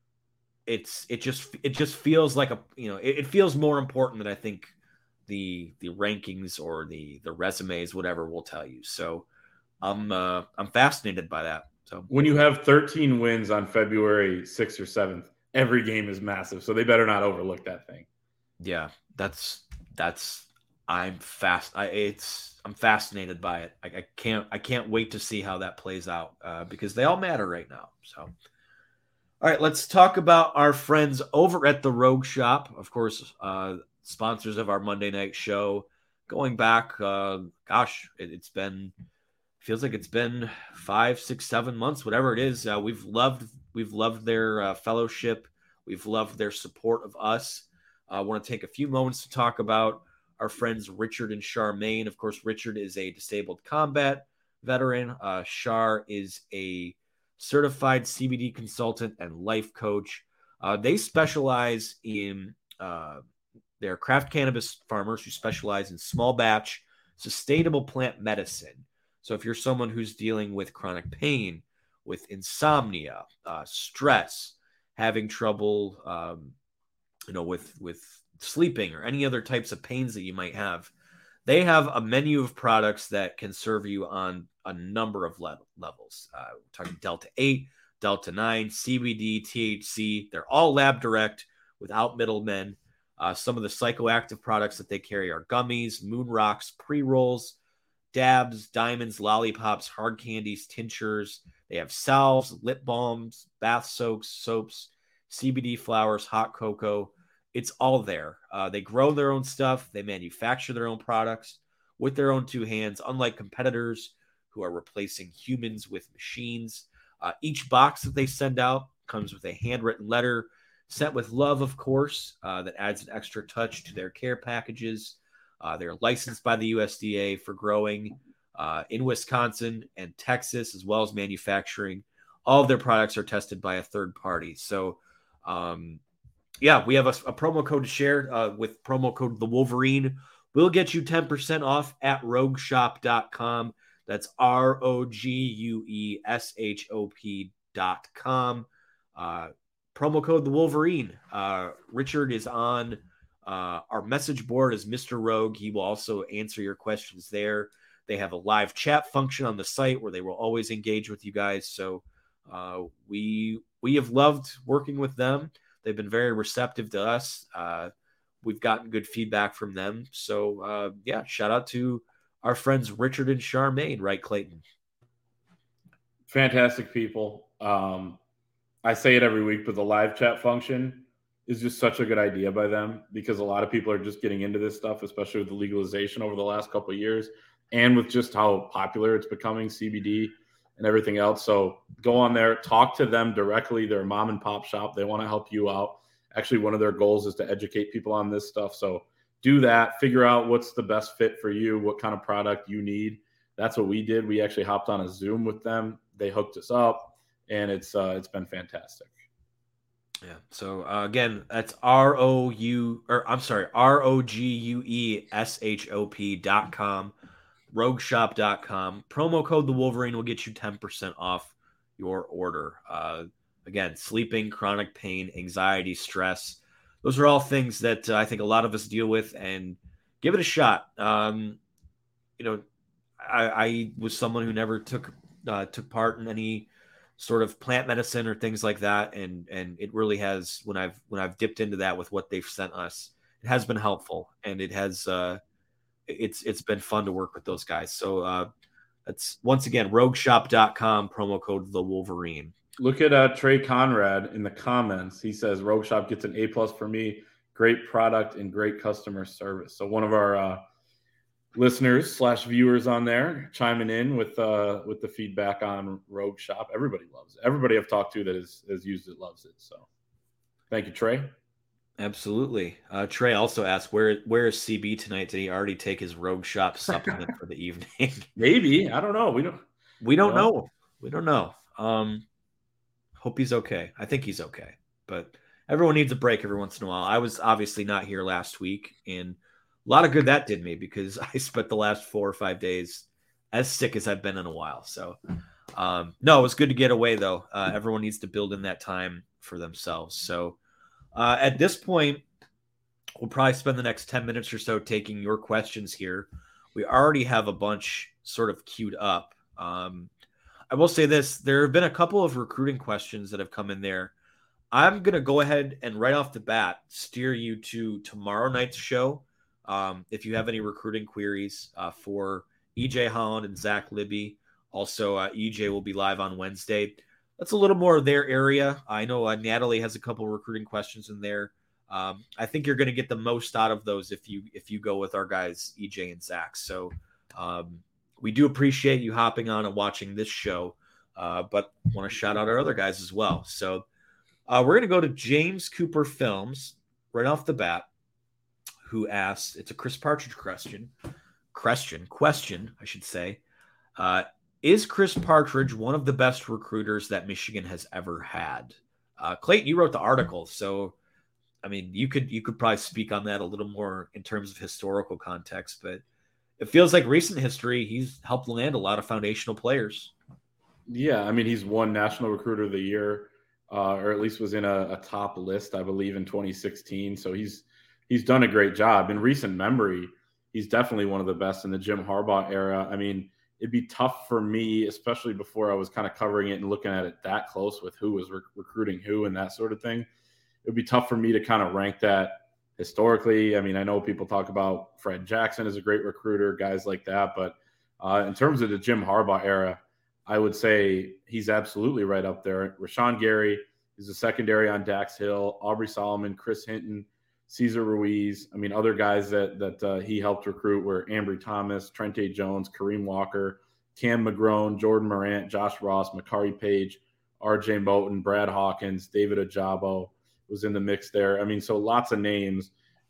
E: it's it just it just feels like a you know it, it feels more important than I think the the rankings or the the resumes, whatever, will tell you. So I'm uh, I'm fascinated by that. So
F: When you have thirteen wins on February sixth or seventh, every game is massive. So they better not overlook that thing.
E: yeah, that's that's I'm fast. I it's I'm fascinated by it. I, I can't I can't wait to see how that plays out uh, because they all matter right now. So all right, let's talk about our friends over at the Rogue Shop. Of course, uh, sponsors of our Monday night show. Going back, uh, gosh, it, it's been feels like it's been five, six, seven months, whatever it is. Uh, we've loved we've loved their uh, fellowship. We've loved their support of us. I uh, want to take a few moments to talk about our friends Richard and Charmaine. Of course, Richard is a disabled combat veteran. Uh, Char is a certified C B D consultant and life coach. Uh, they specialize in uh, they're craft cannabis farmers who specialize in small batch, sustainable plant medicine. So if you're someone who's dealing with chronic pain, with insomnia, uh, stress, having trouble, um, you know, with with sleeping or any other types of pains that you might have, they have a menu of products that can serve you on a number of le- levels. Uh, we're talking Delta eight, Delta nine, C B D, T H C. They're all lab direct without middlemen. Uh, some of the psychoactive products that they carry are gummies, moon rocks, pre-rolls, dabs, diamonds, lollipops, hard candies, tinctures. They have salves, lip balms, bath soaks, soaps, C B D flowers, hot cocoa. It's all there. Uh, they grow their own stuff. They manufacture their own products with their own two hands, unlike competitors who are replacing humans with machines. Uh, each box that they send out comes with a handwritten letter sent with love, of course, uh, that adds an extra touch to their care packages. Uh, they're licensed by the U S D A for growing uh, in Wisconsin and Texas, as well as manufacturing. All of their products are tested by a third party. So, um, yeah, we have a, a promo code to share uh, with promo code The Wolverine. We'll get you ten percent off at rogue shop dot com. That's R O G U E S H O P dot com. Uh, promo code The Wolverine. Uh, Richard is on uh, our message board as Mister Rogue. He will also answer your questions there. They have a live chat function on the site where they will always engage with you guys. So uh, we we have loved working with them. They've been very receptive to us. Uh, we've gotten good feedback from them. So, uh, yeah, shout out to our friends Richard and Charmaine, right, Clayton?
F: Fantastic people. Um, I say it every week, but the live chat function is just such a good idea by them because a lot of people are just getting into this stuff, especially with the legalization over the last couple of years and with just how popular it's becoming, C B D and everything else. So go on there, talk to them directly. They're a mom and pop shop. They want to help you out. Actually, one of their goals is to educate people on this stuff. So do that, figure out what's the best fit for you, what kind of product you need. That's what we did. We actually hopped on a Zoom with them. They hooked us up, and it's uh, it's been fantastic.
E: Yeah. So uh, again, that's R O U or I'm sorry, R O G U E S H O P dot com. rogue shop dot com. Promo code The Wolverine will get you ten percent off your order. Uh, again, sleeping, chronic pain, anxiety, stress. Those are all things that uh, I think a lot of us deal with, and give it a shot. Um, you know, I, I was someone who never took uh, took part in any sort of plant medicine or things like that, and and it really has, when I've when I've dipped into that with what they've sent us, it has been helpful, and it has uh, it's it's been fun to work with those guys. So uh, that's once again rogue shop dot com, promo code The Wolverine.
F: Look at uh, Trey Conrad in the comments. He says Rogue Shop gets an A plus for me. Great product and great customer service. So one of our uh, listeners slash viewers on there chiming in with uh, with the feedback on Rogue Shop. Everybody loves it. Everybody I've talked to that has, has used it loves it. So thank you, Trey.
E: Absolutely. Uh, Trey also asked, where where is C B tonight? Did he already take his Rogue Shop supplement for the evening?
F: Maybe. I don't know. We don't.
E: We don't
F: know.
E: know. We don't know. Um, hope he's okay. I think he's okay. But everyone needs a break every once in a while. I was obviously not here last week, and a lot of good that did me, because I spent the last four or five days as sick as I've been in a while. So, um, no, it was good to get away, though. Uh, everyone needs to build in that time for themselves. So, uh, at this point, we'll probably spend the next ten minutes or so taking your questions here. We already have a bunch sort of queued up. Um, I will say this. There have been a couple of recruiting questions that have come in there. I'm going to go ahead and right off the bat steer you to tomorrow night's show. Um, if you have any recruiting queries uh, for E J Holland and Zach Libby. Also, uh, E J will be live on Wednesday. That's a little more of their area. I know uh, Natalie has a couple recruiting questions in there. Um, I think you're going to get the most out of those if you if you go with our guys E J and Zach. So um, we do appreciate you hopping on and watching this show, uh, but want to shout out our other guys as well. So uh, we're going to go to James Cooper Films right off the bat, who asks, it's a Chris Partridge question, question, question, I should say. Uh, is Chris Partridge one of the best recruiters that Michigan has ever had? Uh, Clayton, you wrote the article, so I mean, you could you could probably speak on that a little more in terms of historical context, but it feels like recent history, he's helped land a lot of foundational players.
F: Yeah, I mean, he's won National Recruiter of the Year, uh, or at least was in a, a top list, I believe, in twenty sixteen. So he's he's done a great job. In recent memory, he's definitely one of the best in the Jim Harbaugh era. I mean, it'd be tough for me, especially before I was kind of covering it and looking at it that close with who was rec- recruiting who and that sort of thing. It would be tough for me to kind of rank that historically. I mean, I know people talk about Fred Jackson as a great recruiter, guys like that. But uh, in terms of the Jim Harbaugh era, I would say he's absolutely right up there. Rashawn Gary is a secondary on Dax Hill, Aubrey Solomon, Chris Hinton, Cesar Ruiz. I mean, other guys that that uh, he helped recruit were Ambry Thomas, Trente Jones, Kareem Walker, Cam McGrone, Jordan Morant, Josh Ross, Makari Page, R J Moten, Brad Hawkins, David Ajabo was in the mix there. I mean, so lots of names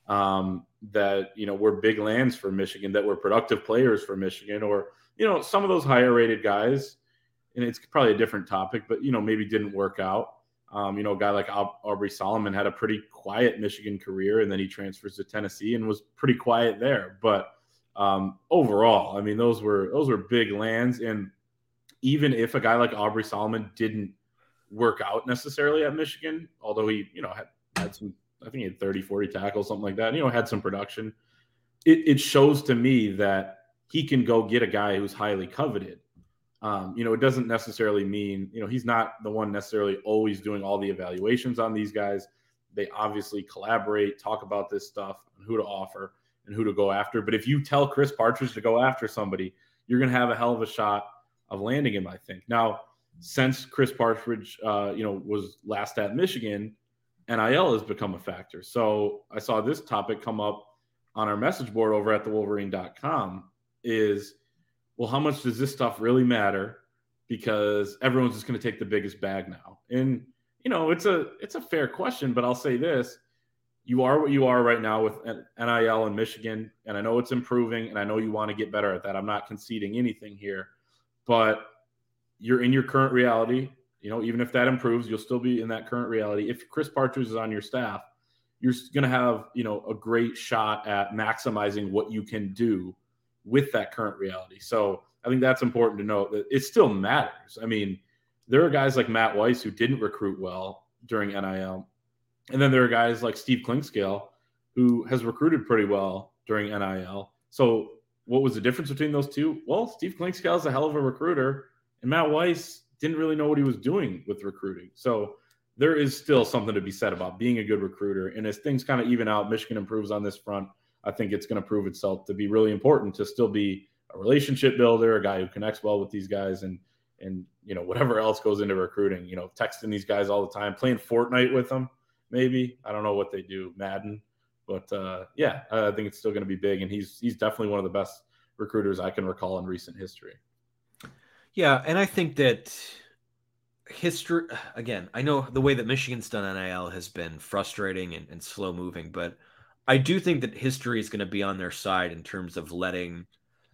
F: um, that, you know, were big lands for Michigan, that were productive players for Michigan, or, you know, some of those higher rated guys, and it's probably a different topic, but, you know, maybe didn't work out. Um, you know, a guy like Aub- Aubrey Solomon had a pretty quiet Michigan career, and then he transfers to Tennessee and was pretty quiet there. But um, overall, I mean, those were those were big lands. And even if a guy like Aubrey Solomon didn't work out necessarily at Michigan, although he, you know, had, had some, I think he had thirty, forty tackles, something like that, and, you know, had some production, it, it shows to me that he can go get a guy who's highly coveted. Um, you know, it doesn't necessarily mean, you know, he's not the one necessarily always doing all the evaluations on these guys. They obviously collaborate, talk about this stuff, and who to offer and who to go after. But if you tell Chris Partridge to go after somebody, you're going to have a hell of a shot of landing him, I think. Now, since Chris Partridge, uh, you know, was last at Michigan, N I L has become a factor. So I saw this topic come up on our message board over at the wolverine dot com is, well, how much does this stuff really matter? Because everyone's just going to take the biggest bag now. And, you know, it's a it's a fair question, but I'll say this. You are what you are right now with N I L in Michigan, and I know it's improving, and I know you want to get better at that. I'm not conceding anything here, but you're in your current reality. You know, even if that improves, you'll still be in that current reality. If Chris Partridge is on your staff, you're going to have, you know, a great shot at maximizing what you can do with that current reality. So I think that's important to note that it still matters. I mean, there are guys like Matt Weiss who didn't recruit well during N I L. And then there are guys like Steve Klinkscale who has recruited pretty well during N I L. So what was the difference between those two? Well, Steve Klinkscale is a hell of a recruiter, and Matt Weiss didn't really know what he was doing with recruiting. So there is still something to be said about being a good recruiter. And as things kind of even out, Michigan improves on this front, I think it's going to prove itself to be really important to still be a relationship builder, a guy who connects well with these guys, and, and you know, whatever else goes into recruiting, you know, texting these guys all the time, playing Fortnite with them, maybe. I don't know what they do, Madden. But, uh, yeah, I think it's still going to be big. And he's he's definitely one of the best recruiters I can recall in recent history.
E: Yeah, and I think that history, again, I know the way that Michigan's done N I L has been frustrating and, and slow moving, but I do think that history is going to be on their side in terms of letting,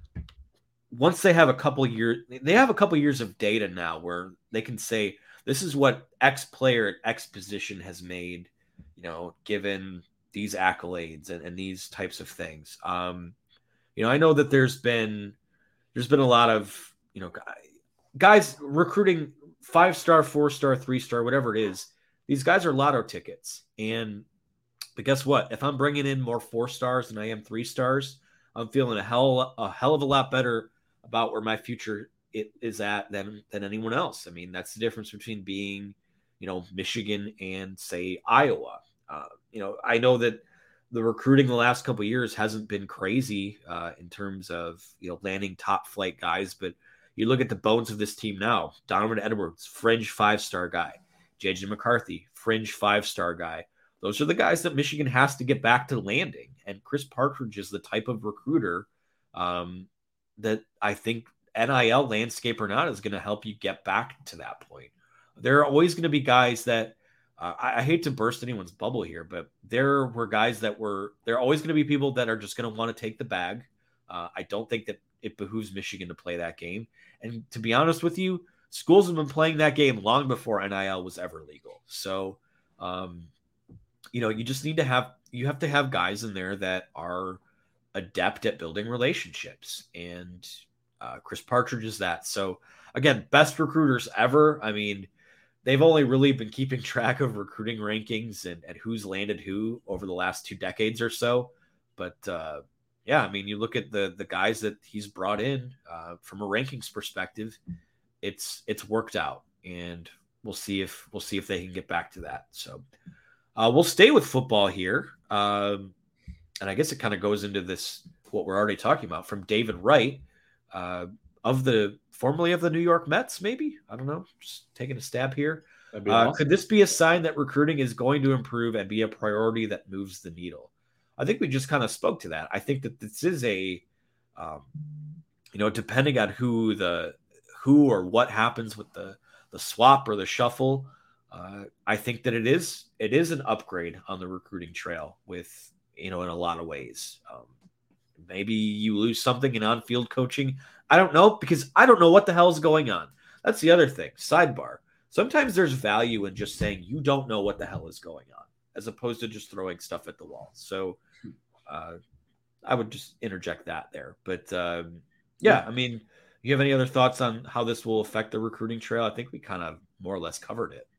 E: once they have a couple years, they have a couple years of data now where they can say, this is what X player at X position has made, you know, given these accolades and, and these types of things. Um, you know, I know that there's been, there's been a lot of, you know, guys recruiting five-star, four-star, three-star, whatever it is. These guys are lotto tickets. And but guess what? If I'm bringing in more four stars than I am three stars, I'm feeling a hell, a hell of a lot better about where my future it is at than, than anyone else. I mean, that's the difference between being, you know, Michigan and say Iowa. Uh, you know, I know that the recruiting the last couple of years hasn't been crazy uh, in terms of, you know, landing top flight guys, but you look at the bones of this team now. Donovan Edwards, fringe five-star guy. J J McCarthy, fringe five-star guy. Those are the guys that Michigan has to get back to landing. And Chris Partridge is the type of recruiter um, that I think N I L landscape or not is going to help you get back to that point. There are always going to be guys that uh, I, I hate to burst anyone's bubble here, but there were guys that were, there are always going to be people that are just going to want to take the bag. Uh, I don't think that it behooves Michigan to play that game. And to be honest with you, schools have been playing that game long before N I L was ever legal. So, um, you know, you just need to have, you have to have guys in there that are adept at building relationships. And uh, Chris Partridge is that. So again, best recruiters ever. I mean, they've only really been keeping track of recruiting rankings and, and who's landed who over the last two decades or so. But uh, yeah, I mean, you look at the the guys that he's brought in uh, from a rankings perspective, it's it's worked out, and we'll see if we'll see if they can get back to that. So uh, we'll stay with football here, um, and I guess it kind of goes into this what we're already talking about from David Wright uh, of the formerly of the New York Mets. Maybe I don't know. Just taking a stab here. Uh, awesome. Could this be a sign that recruiting is going to improve and be a priority that moves the needle? I think we just kind of spoke to that. I think that this is a, um, you know, depending on who the who or what happens with the the swap or the shuffle, uh, I think that it is it is an upgrade on the recruiting trail with, you know, in a lot of ways. Um, maybe you lose something in on-field coaching. I don't know, because I don't know what the hell is going on. That's the other thing. Sidebar. Sometimes there's value in just saying you don't know what the hell is going on, as opposed to just throwing stuff at the wall. So uh, I would just interject that there. But um, yeah, I mean, you have any other thoughts on how this will affect the recruiting trail? I think we kind of more or less covered it.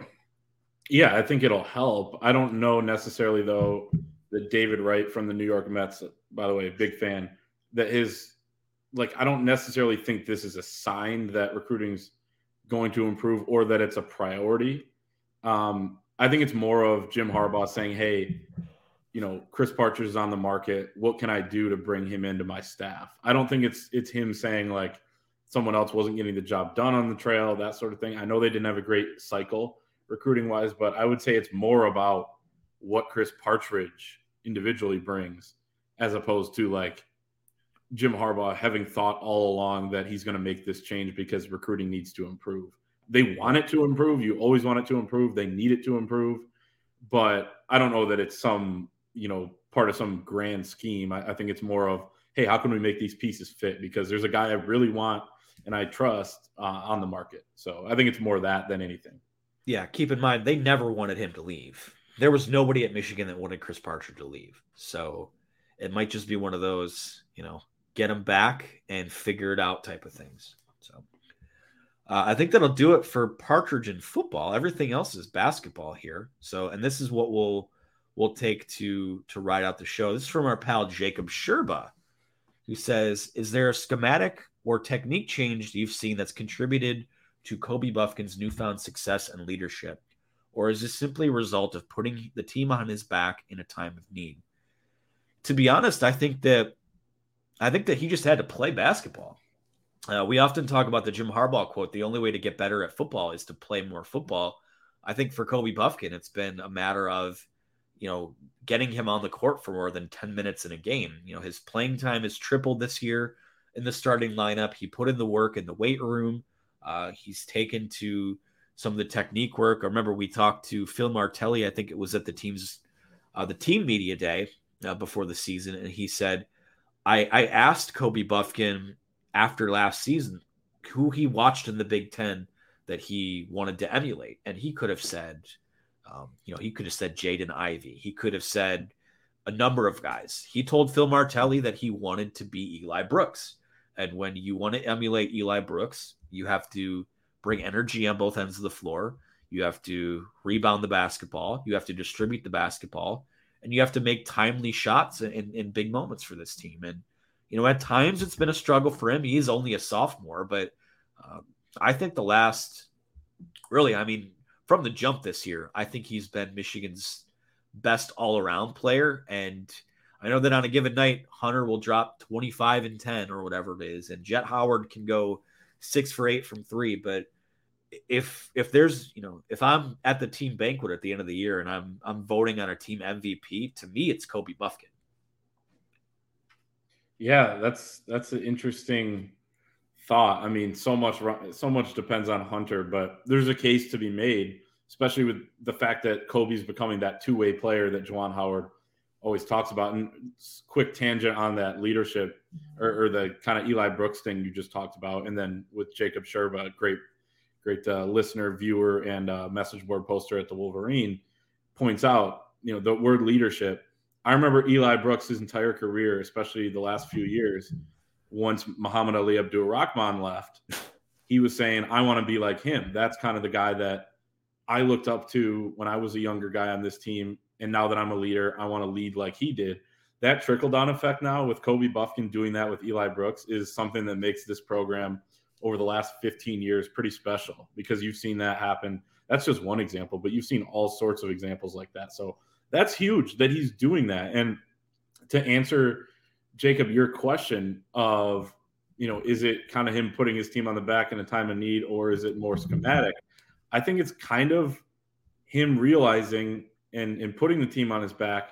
F: Yeah, I think it'll help. I don't know necessarily, though, that David Wright from the New York Mets, by the way, big fan, that his, like, I don't necessarily think this is a sign that recruiting's going to improve or that it's a priority. Um, I think it's more of Jim Harbaugh saying, hey, you know, Chris Partridge is on the market. What can I do to bring him into my staff? I don't think it's it's him saying like someone else wasn't getting the job done on the trail, that sort of thing. I know they didn't have a great cycle recruiting wise, but I would say it's more about what Chris Partridge individually brings as opposed to like Jim Harbaugh having thought all along that he's going to make this change because recruiting needs to improve. They want it to improve. You always want it to improve. They need it to improve. But I don't know that it's some, you know, part of some grand scheme. I, I think it's more of, hey, how can we make these pieces fit? Because there's a guy I really want and I trust uh, on the market. So I think it's more that than anything.
E: Yeah, keep in mind, they never wanted him to leave. There was nobody at Michigan that wanted Chris Partridge to leave. So it might just be one of those, you know, get him back and figure it out type of things. So uh, I think that'll do it for Partridge in football. Everything else is basketball here. So, and this is what we'll we'll take to to ride out the show. This is from our pal Jacob Sherba, who says, "Is there a schematic or technique change you've seen that's contributed to Kobe Bufkin's newfound success and leadership? Or is this simply a result of putting the team on his back in a time of need?" To be honest, I think that I think that he just had to play basketball. Uh, we often talk about the Jim Harbaugh quote, the only way to get better at football is to play more football. I think for Kobe Bufkin, it's been a matter of, you know, getting him on the court for more than ten minutes in a game. You know, his playing time has tripled this year in the starting lineup. He put in the work in the weight room. Uh, he's taken to some of the technique work. I remember we talked to Phil Martelli. I think it was at the team's, uh, the team media day uh, before the season. And he said, I, I asked Kobe Bufkin after last season who he watched in the Big Ten that he wanted to emulate. And he could have said, um, you know, he could have said Jaden Ivey. He could have said a number of guys. He told Phil Martelli that he wanted to be Eli Brooks. And when you want to emulate Eli Brooks, you have to bring energy on both ends of the floor. You have to rebound the basketball. You have to distribute the basketball. And you have to make timely shots in, in big moments for this team. And, you know, at times it's been a struggle for him. He is only a sophomore, but uh, I think the last, really, I mean, from the jump this year, I think he's been Michigan's best all-around player. And I know that on a given night, Hunter will drop twenty-five and ten or whatever it is, and Jet Howard can go six for eight from three. But if if there's, you know, if I'm at the team banquet at the end of the year and I'm I'm voting on a team M V P, to me, it's Kobe Bufkin.
F: Yeah, that's that's an interesting thought. I mean, so much so much depends on Hunter, but there's a case to be made, especially with the fact that Kobe's becoming that two-way player that Juwan Howard always talks about. And quick tangent on that leadership or, or the kind of Eli Brooks thing you just talked about. And then with Jacob Sherba, great, great uh, listener, viewer, and uh, message board poster at the Wolverine, points out, you know, the word leadership. I remember Eli Brooks' his entire career, especially the last few years, once Muhammad Ali Abdul-Rahman left, he was saying, I want to be like him. That's kind of the guy that I looked up to when I was a younger guy on this team. And now that I'm a leader, I want to lead like he did. That trickle-down effect now with Kobe Bufkin doing that with Eli Brooks is something that makes this program over the last fifteen years pretty special, because you've seen that happen. That's just one example, but you've seen all sorts of examples like that. So that's huge that he's doing that. And to answer, Jacob, your question of, you know, is it kind of him putting his team on the back in a time of need, or is it more schematic? I think it's kind of him realizing and, and putting the team on his back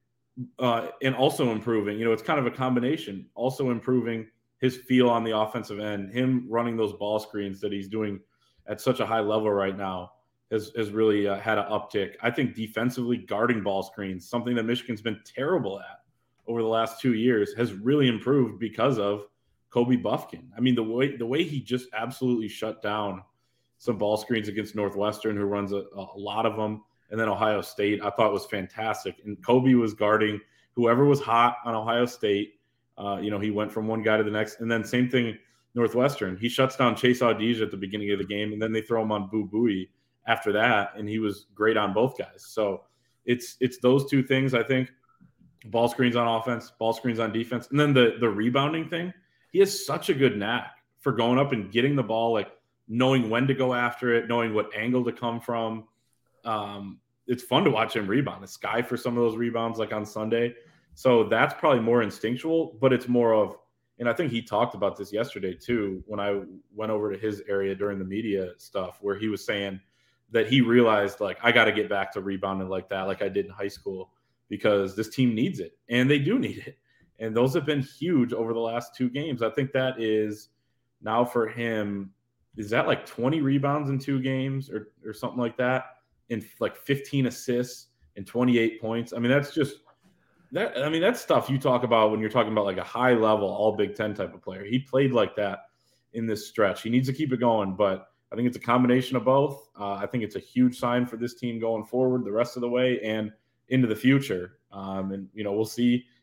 F: uh, and also improving. You know, it's kind of a combination, also improving his feel on the offensive end, him running those ball screens that he's doing at such a high level right now has, has really uh, had an uptick. I think defensively guarding ball screens, something that Michigan's been terrible at over the last two years, has really improved because of Kobe Bufkin. I mean, the way the way he just absolutely shut down some ball screens against Northwestern, who runs a, a lot of them, and then Ohio State, I thought was fantastic. And Kobe was guarding whoever was hot on Ohio State. Uh, you know, he went from one guy to the next. And then same thing, Northwestern. He shuts down Chase Audige at the beginning of the game, and then they throw him on Boo Buie after that, and he was great on both guys. So it's it's those two things, I think. Ball screens on offense, ball screens on defense. And then the the rebounding thing, he has such a good knack for going up and getting the ball, like knowing when to go after it, knowing what angle to come from. Um, it's fun to watch him rebound. The sky for some of those rebounds, like on Sunday. So that's probably more instinctual, but it's more of, and I think he talked about this yesterday too, when I went over to his area during the media stuff, where he was saying that he realized, like, I got to get back to rebounding like that, like I did in high school, because this team needs it, and they do need it. And those have been huge over the last two games. I think that is now for him, is that like twenty rebounds in two games or, or something like that, and like fifteen assists and twenty-eight points. I mean, that's just that. I mean, that's stuff you talk about when you're talking about like a high level all Big Ten type of player. He played like that in this stretch. He needs to keep it going, but I think it's a combination of both. Uh, I think it's a huge sign for this team going forward the rest of the way and into the future. Um, and, you know, we'll see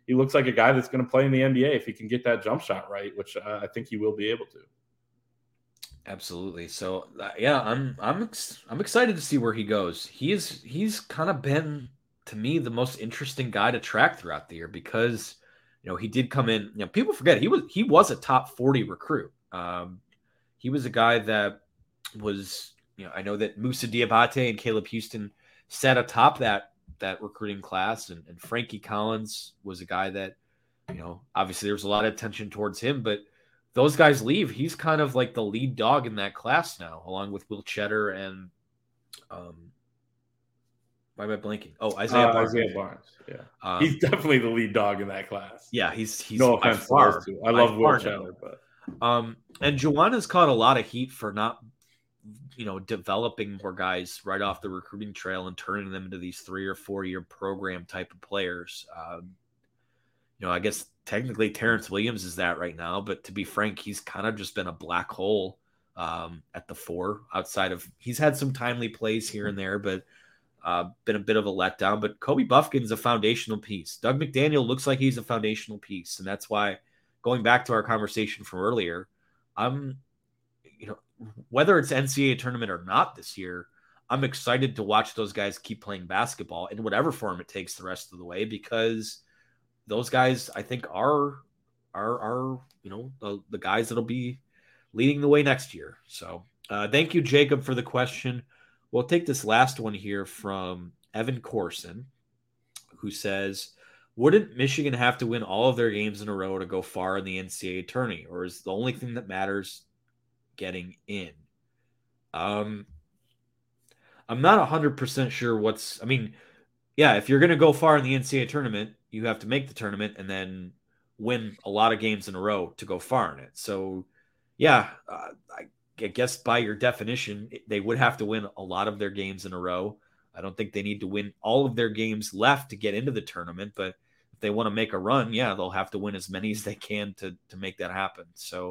F: he looks like a guy that's going to play in the N B A if he can get that jump shot right, which uh, I think he will be able to.
E: Absolutely. So uh, yeah, I'm I'm ex- I'm excited to see where he goes. He is he's kind of been to me the most interesting guy to track throughout the year because you know he did come in. You know, people forget he was he was a top forty recruit. Um, he was a guy that was you know I know that Moussa Diabate and Caleb Houston sat atop that that recruiting class, and, and Frankie Collins was a guy that you know obviously there was a lot of attention towards him, but those guys leave. He's kind of like the lead dog in that class now, along with Will Cheddar and um, why am I blanking? Oh, Isaiah
F: uh,
E: Barnes.
F: Isaiah Barnes. Yeah,
E: um,
F: he's definitely the lead dog in that class.
E: Yeah, he's he's
F: no
E: by
F: offense
E: far,
F: to those two. I love Will Cheddar, but
E: um, and Juwan caught a lot of heat for not, you know, developing more guys right off the recruiting trail and turning them into these three or four year program type of players. Um, you know, I guess technically Terrence Williams is that right now, but to be frank, he's kind of just been a black hole um, at the four outside of he's had some timely plays here and there, but uh, been a bit of a letdown. But Kobe Buffkin's a foundational piece. Doug McDaniel looks like he's a foundational piece. And that's why going back to our conversation from earlier, I'm, you know, whether it's N C A A tournament or not this year, I'm excited to watch those guys keep playing basketball in whatever form it takes the rest of the way, because those guys, I think, are are are you know the, the guys that'll be leading the way next year. So uh, thank you, Jacob, for the question. We'll take this last one here from Evan Corson, who says, wouldn't Michigan have to win all of their games in a row to go far in the N C A A tourney, or is the only thing that matters getting in? Um, I'm not one hundred percent sure what's – I mean, yeah, if you're going to go far in the N C A A tournament, you have to make the tournament and then win a lot of games in a row to go far in it. So, yeah, uh, I guess by your definition, they would have to win a lot of their games in a row. I don't think they need to win all of their games left to get into the tournament, but if they want to make a run, yeah, they'll have to win as many as they can to to make that happen. So,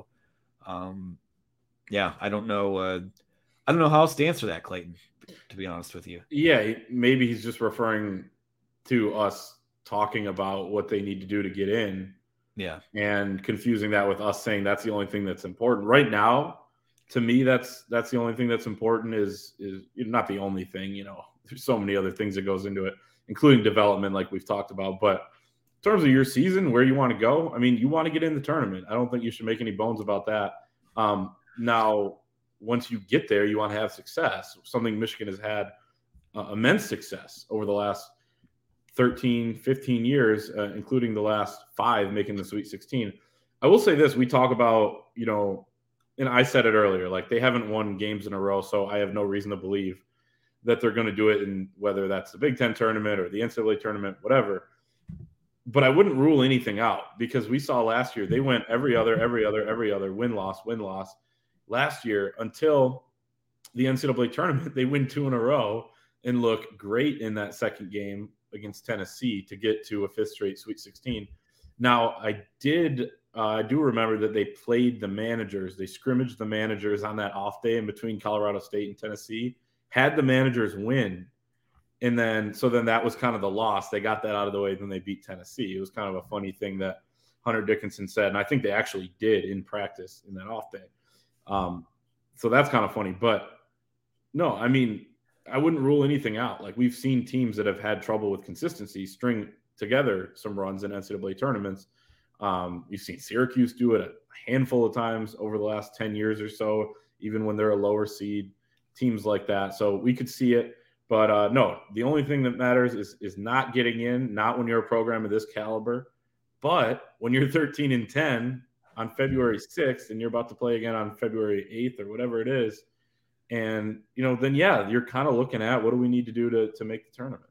E: um, yeah, I don't know. Uh, I don't know how else to answer that, Clayton, to be honest with you.
F: Yeah, maybe he's just referring to us talking about what they need to do to get in.
E: Yeah.
F: And confusing that with us saying that's the only thing that's important. Right now, to me, that's that's the only thing that's important is is not the only thing, you know. There's so many other things that goes into it, including development like we've talked about. But in terms of your season, where you want to go, I mean, you want to get in the tournament. I don't think you should make any bones about that. Um, now, once you get there, you want to have success, something Michigan has had uh, immense success over the last thirteen, fifteen years, uh, including the last five making the Sweet sixteen. I will say this, we talk about, you know, and I said it earlier, like they haven't won games in a row, so I have no reason to believe that they're going to do it in whether that's the Big Ten tournament or the N C double A tournament, whatever. But I wouldn't rule anything out because we saw last year they went every other, every other, every other win-loss, win-loss last year until the N C double A tournament. They win two in a row and look great in that second game against Tennessee to get to a fifth straight Sweet sixteen. Now, I did uh, I do remember that they played the managers. They scrimmaged the managers on that off day in between Colorado State and Tennessee, had the managers win. And then, so then that was kind of the loss. They got that out of the way. Then they beat Tennessee. It was kind of a funny thing that Hunter Dickinson said. And I think they actually did in practice in that off day. Um, so that's kind of funny. But no, I mean, I wouldn't rule anything out. Like we've seen teams that have had trouble with consistency string together some runs in N C double A tournaments. Um, you've seen Syracuse do it a handful of times over the last ten years or so, even when they're a lower seed, teams like that. So we could see it. But uh, no, the only thing that matters is is not getting in, not when you're a program of this caliber. But when you're thirteen and ten on February sixth and you're about to play again on February eighth or whatever it is, and, you know, then, yeah, you're kind of looking at what do we need to do to, to make the tournament.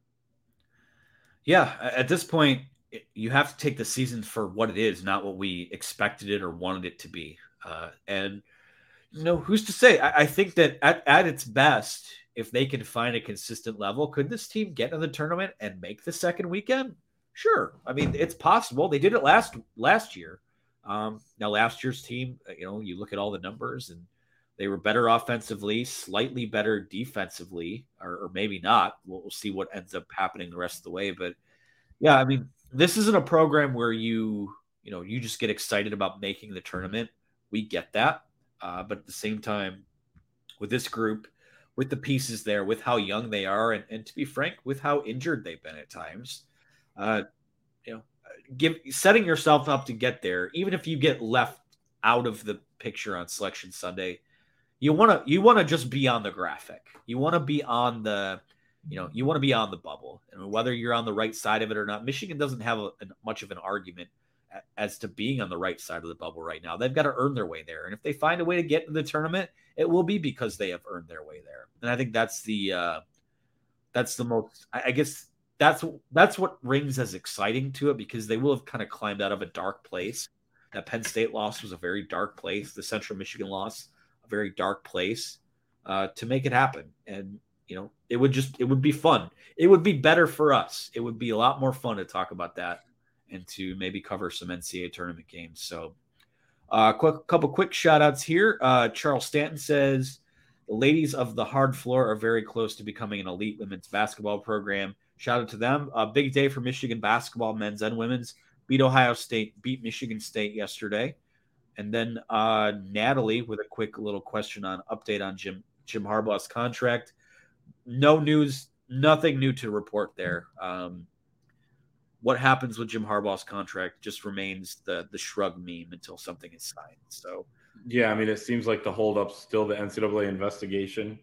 E: Yeah, at this point, you have to take the season for what it is, not what we expected it or wanted it to be. Uh, and, you know, who's to say? I, I think that at, at its best, if they can find a consistent level, could this team get in the tournament and make the second weekend? Sure. I mean, it's possible. They did it last last year. Um, now, last year's team, you know, you look at all the numbers and they were better offensively, slightly better defensively, or, or maybe not. We'll, we'll see what ends up happening the rest of the way. But, yeah, I mean, this isn't a program where you, you know, you just get excited about making the tournament. We get that. Uh, but at the same time, with this group, with the pieces there, with how young they are, and, and to be frank, with how injured they've been at times, uh, you know, give setting yourself up to get there, even if you get left out of the picture on Selection Sunday, you want to you want to just be on the graphic. You want to be on the, you know, you want to be on the bubble, and whether you're on the right side of it or not, Michigan doesn't have a, a, much of an argument as to being on the right side of the bubble right now. They've got to earn their way there, and if they find a way to get into the tournament, it will be because they have earned their way there. And I think that's the uh, that's the most. I, I guess that's that's what rings as exciting to it, because they will have kind of climbed out of a dark place. That Penn State loss was a very dark place. The Central Michigan loss, a very dark place, uh, to make it happen. And, you know, it would just, it would be fun. It would be better for us. It would be a lot more fun to talk about that and to maybe cover some N C double A tournament games. So a uh, quick, couple quick shout outs here. Uh, Charles Stanton says, the ladies of the hard floor are very close to becoming an elite women's basketball program. Shout out to them. A big day for Michigan basketball, men's and women's. Beat Ohio State, beat Michigan State yesterday. And then uh, Natalie with a quick little question on update on Jim Jim Harbaugh's contract. No news, nothing new to report there. Um, what happens with Jim Harbaugh's contract just remains the the shrug meme until something is signed. So,
F: yeah, I mean, it seems like the holdup's still the N C double A investigation,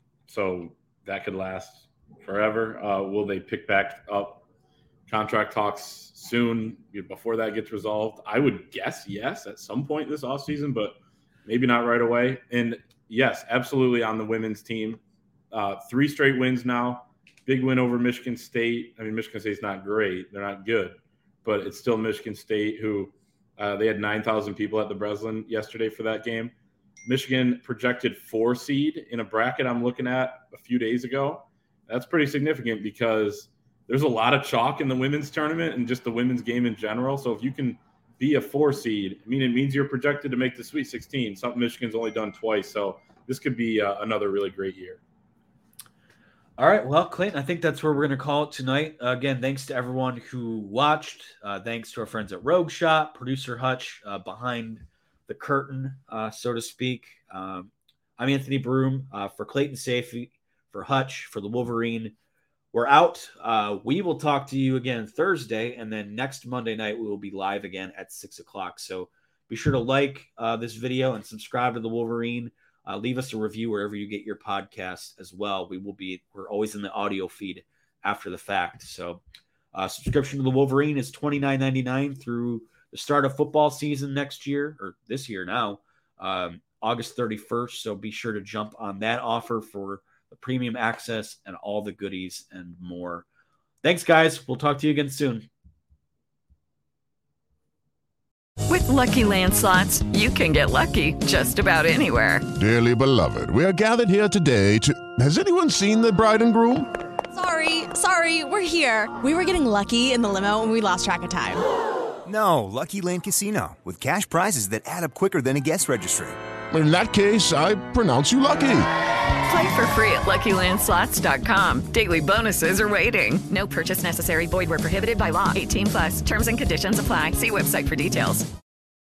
F: so that could last forever. Uh, will they pick back up contract talks soon before that gets resolved? I would guess yes at some point this offseason, but maybe not right away. And yes, absolutely on the women's team. Uh, three straight wins now. Big win over Michigan State. I mean, Michigan State's not great. They're not good, but it's still Michigan State who uh, they had nine thousand people at the Breslin yesterday for that game. Michigan projected four seed in a bracket I'm looking at a few days ago. That's pretty significant because there's a lot of chalk in the women's tournament and just the women's game in general. So if you can be a four seed, I mean, it means you're projected to make the Sweet sixteen, something Michigan's only done twice. So this could be uh, another really great year.
E: All right. Well, Clayton, I think that's where we're going to call it tonight. Uh, again, thanks to everyone who watched. Uh, thanks to our friends at Rogue Shot, producer Hutch, uh, behind the curtain, uh, so to speak. Um, I'm Anthony Broom uh, for Clayton Sayfie, for Hutch, for the Wolverine. We're out. Uh, we will talk to you again Thursday, and then next Monday night we will be live again at six o'clock. So be sure to like uh, this video and subscribe to the Wolverine. Uh, leave us a review wherever you get your podcasts as well. We will be. We're always in the audio feed after the fact. So uh, subscription to the Wolverine is twenty-nine ninety-nine through the start of football season next year, or this year now, um, August thirty-first. So be sure to jump on that offer for the premium access and all the goodies and more. Thanks, guys. We'll talk to you again soon.
G: With Lucky Land Slots, you can get lucky just about anywhere.
H: Dearly beloved, we are gathered here today to... Has anyone seen the bride and groom?
I: Sorry, sorry, we're here. We were getting lucky in the limo and we lost track of time.
J: No, Lucky Land Casino, with cash prizes that add up quicker than a guest registry.
H: In that case, I pronounce you lucky.
G: Play for free at Lucky Land Slots dot com. Daily bonuses are waiting. No purchase necessary. Void where prohibited by law. eighteen plus. Terms and conditions apply. See website for details.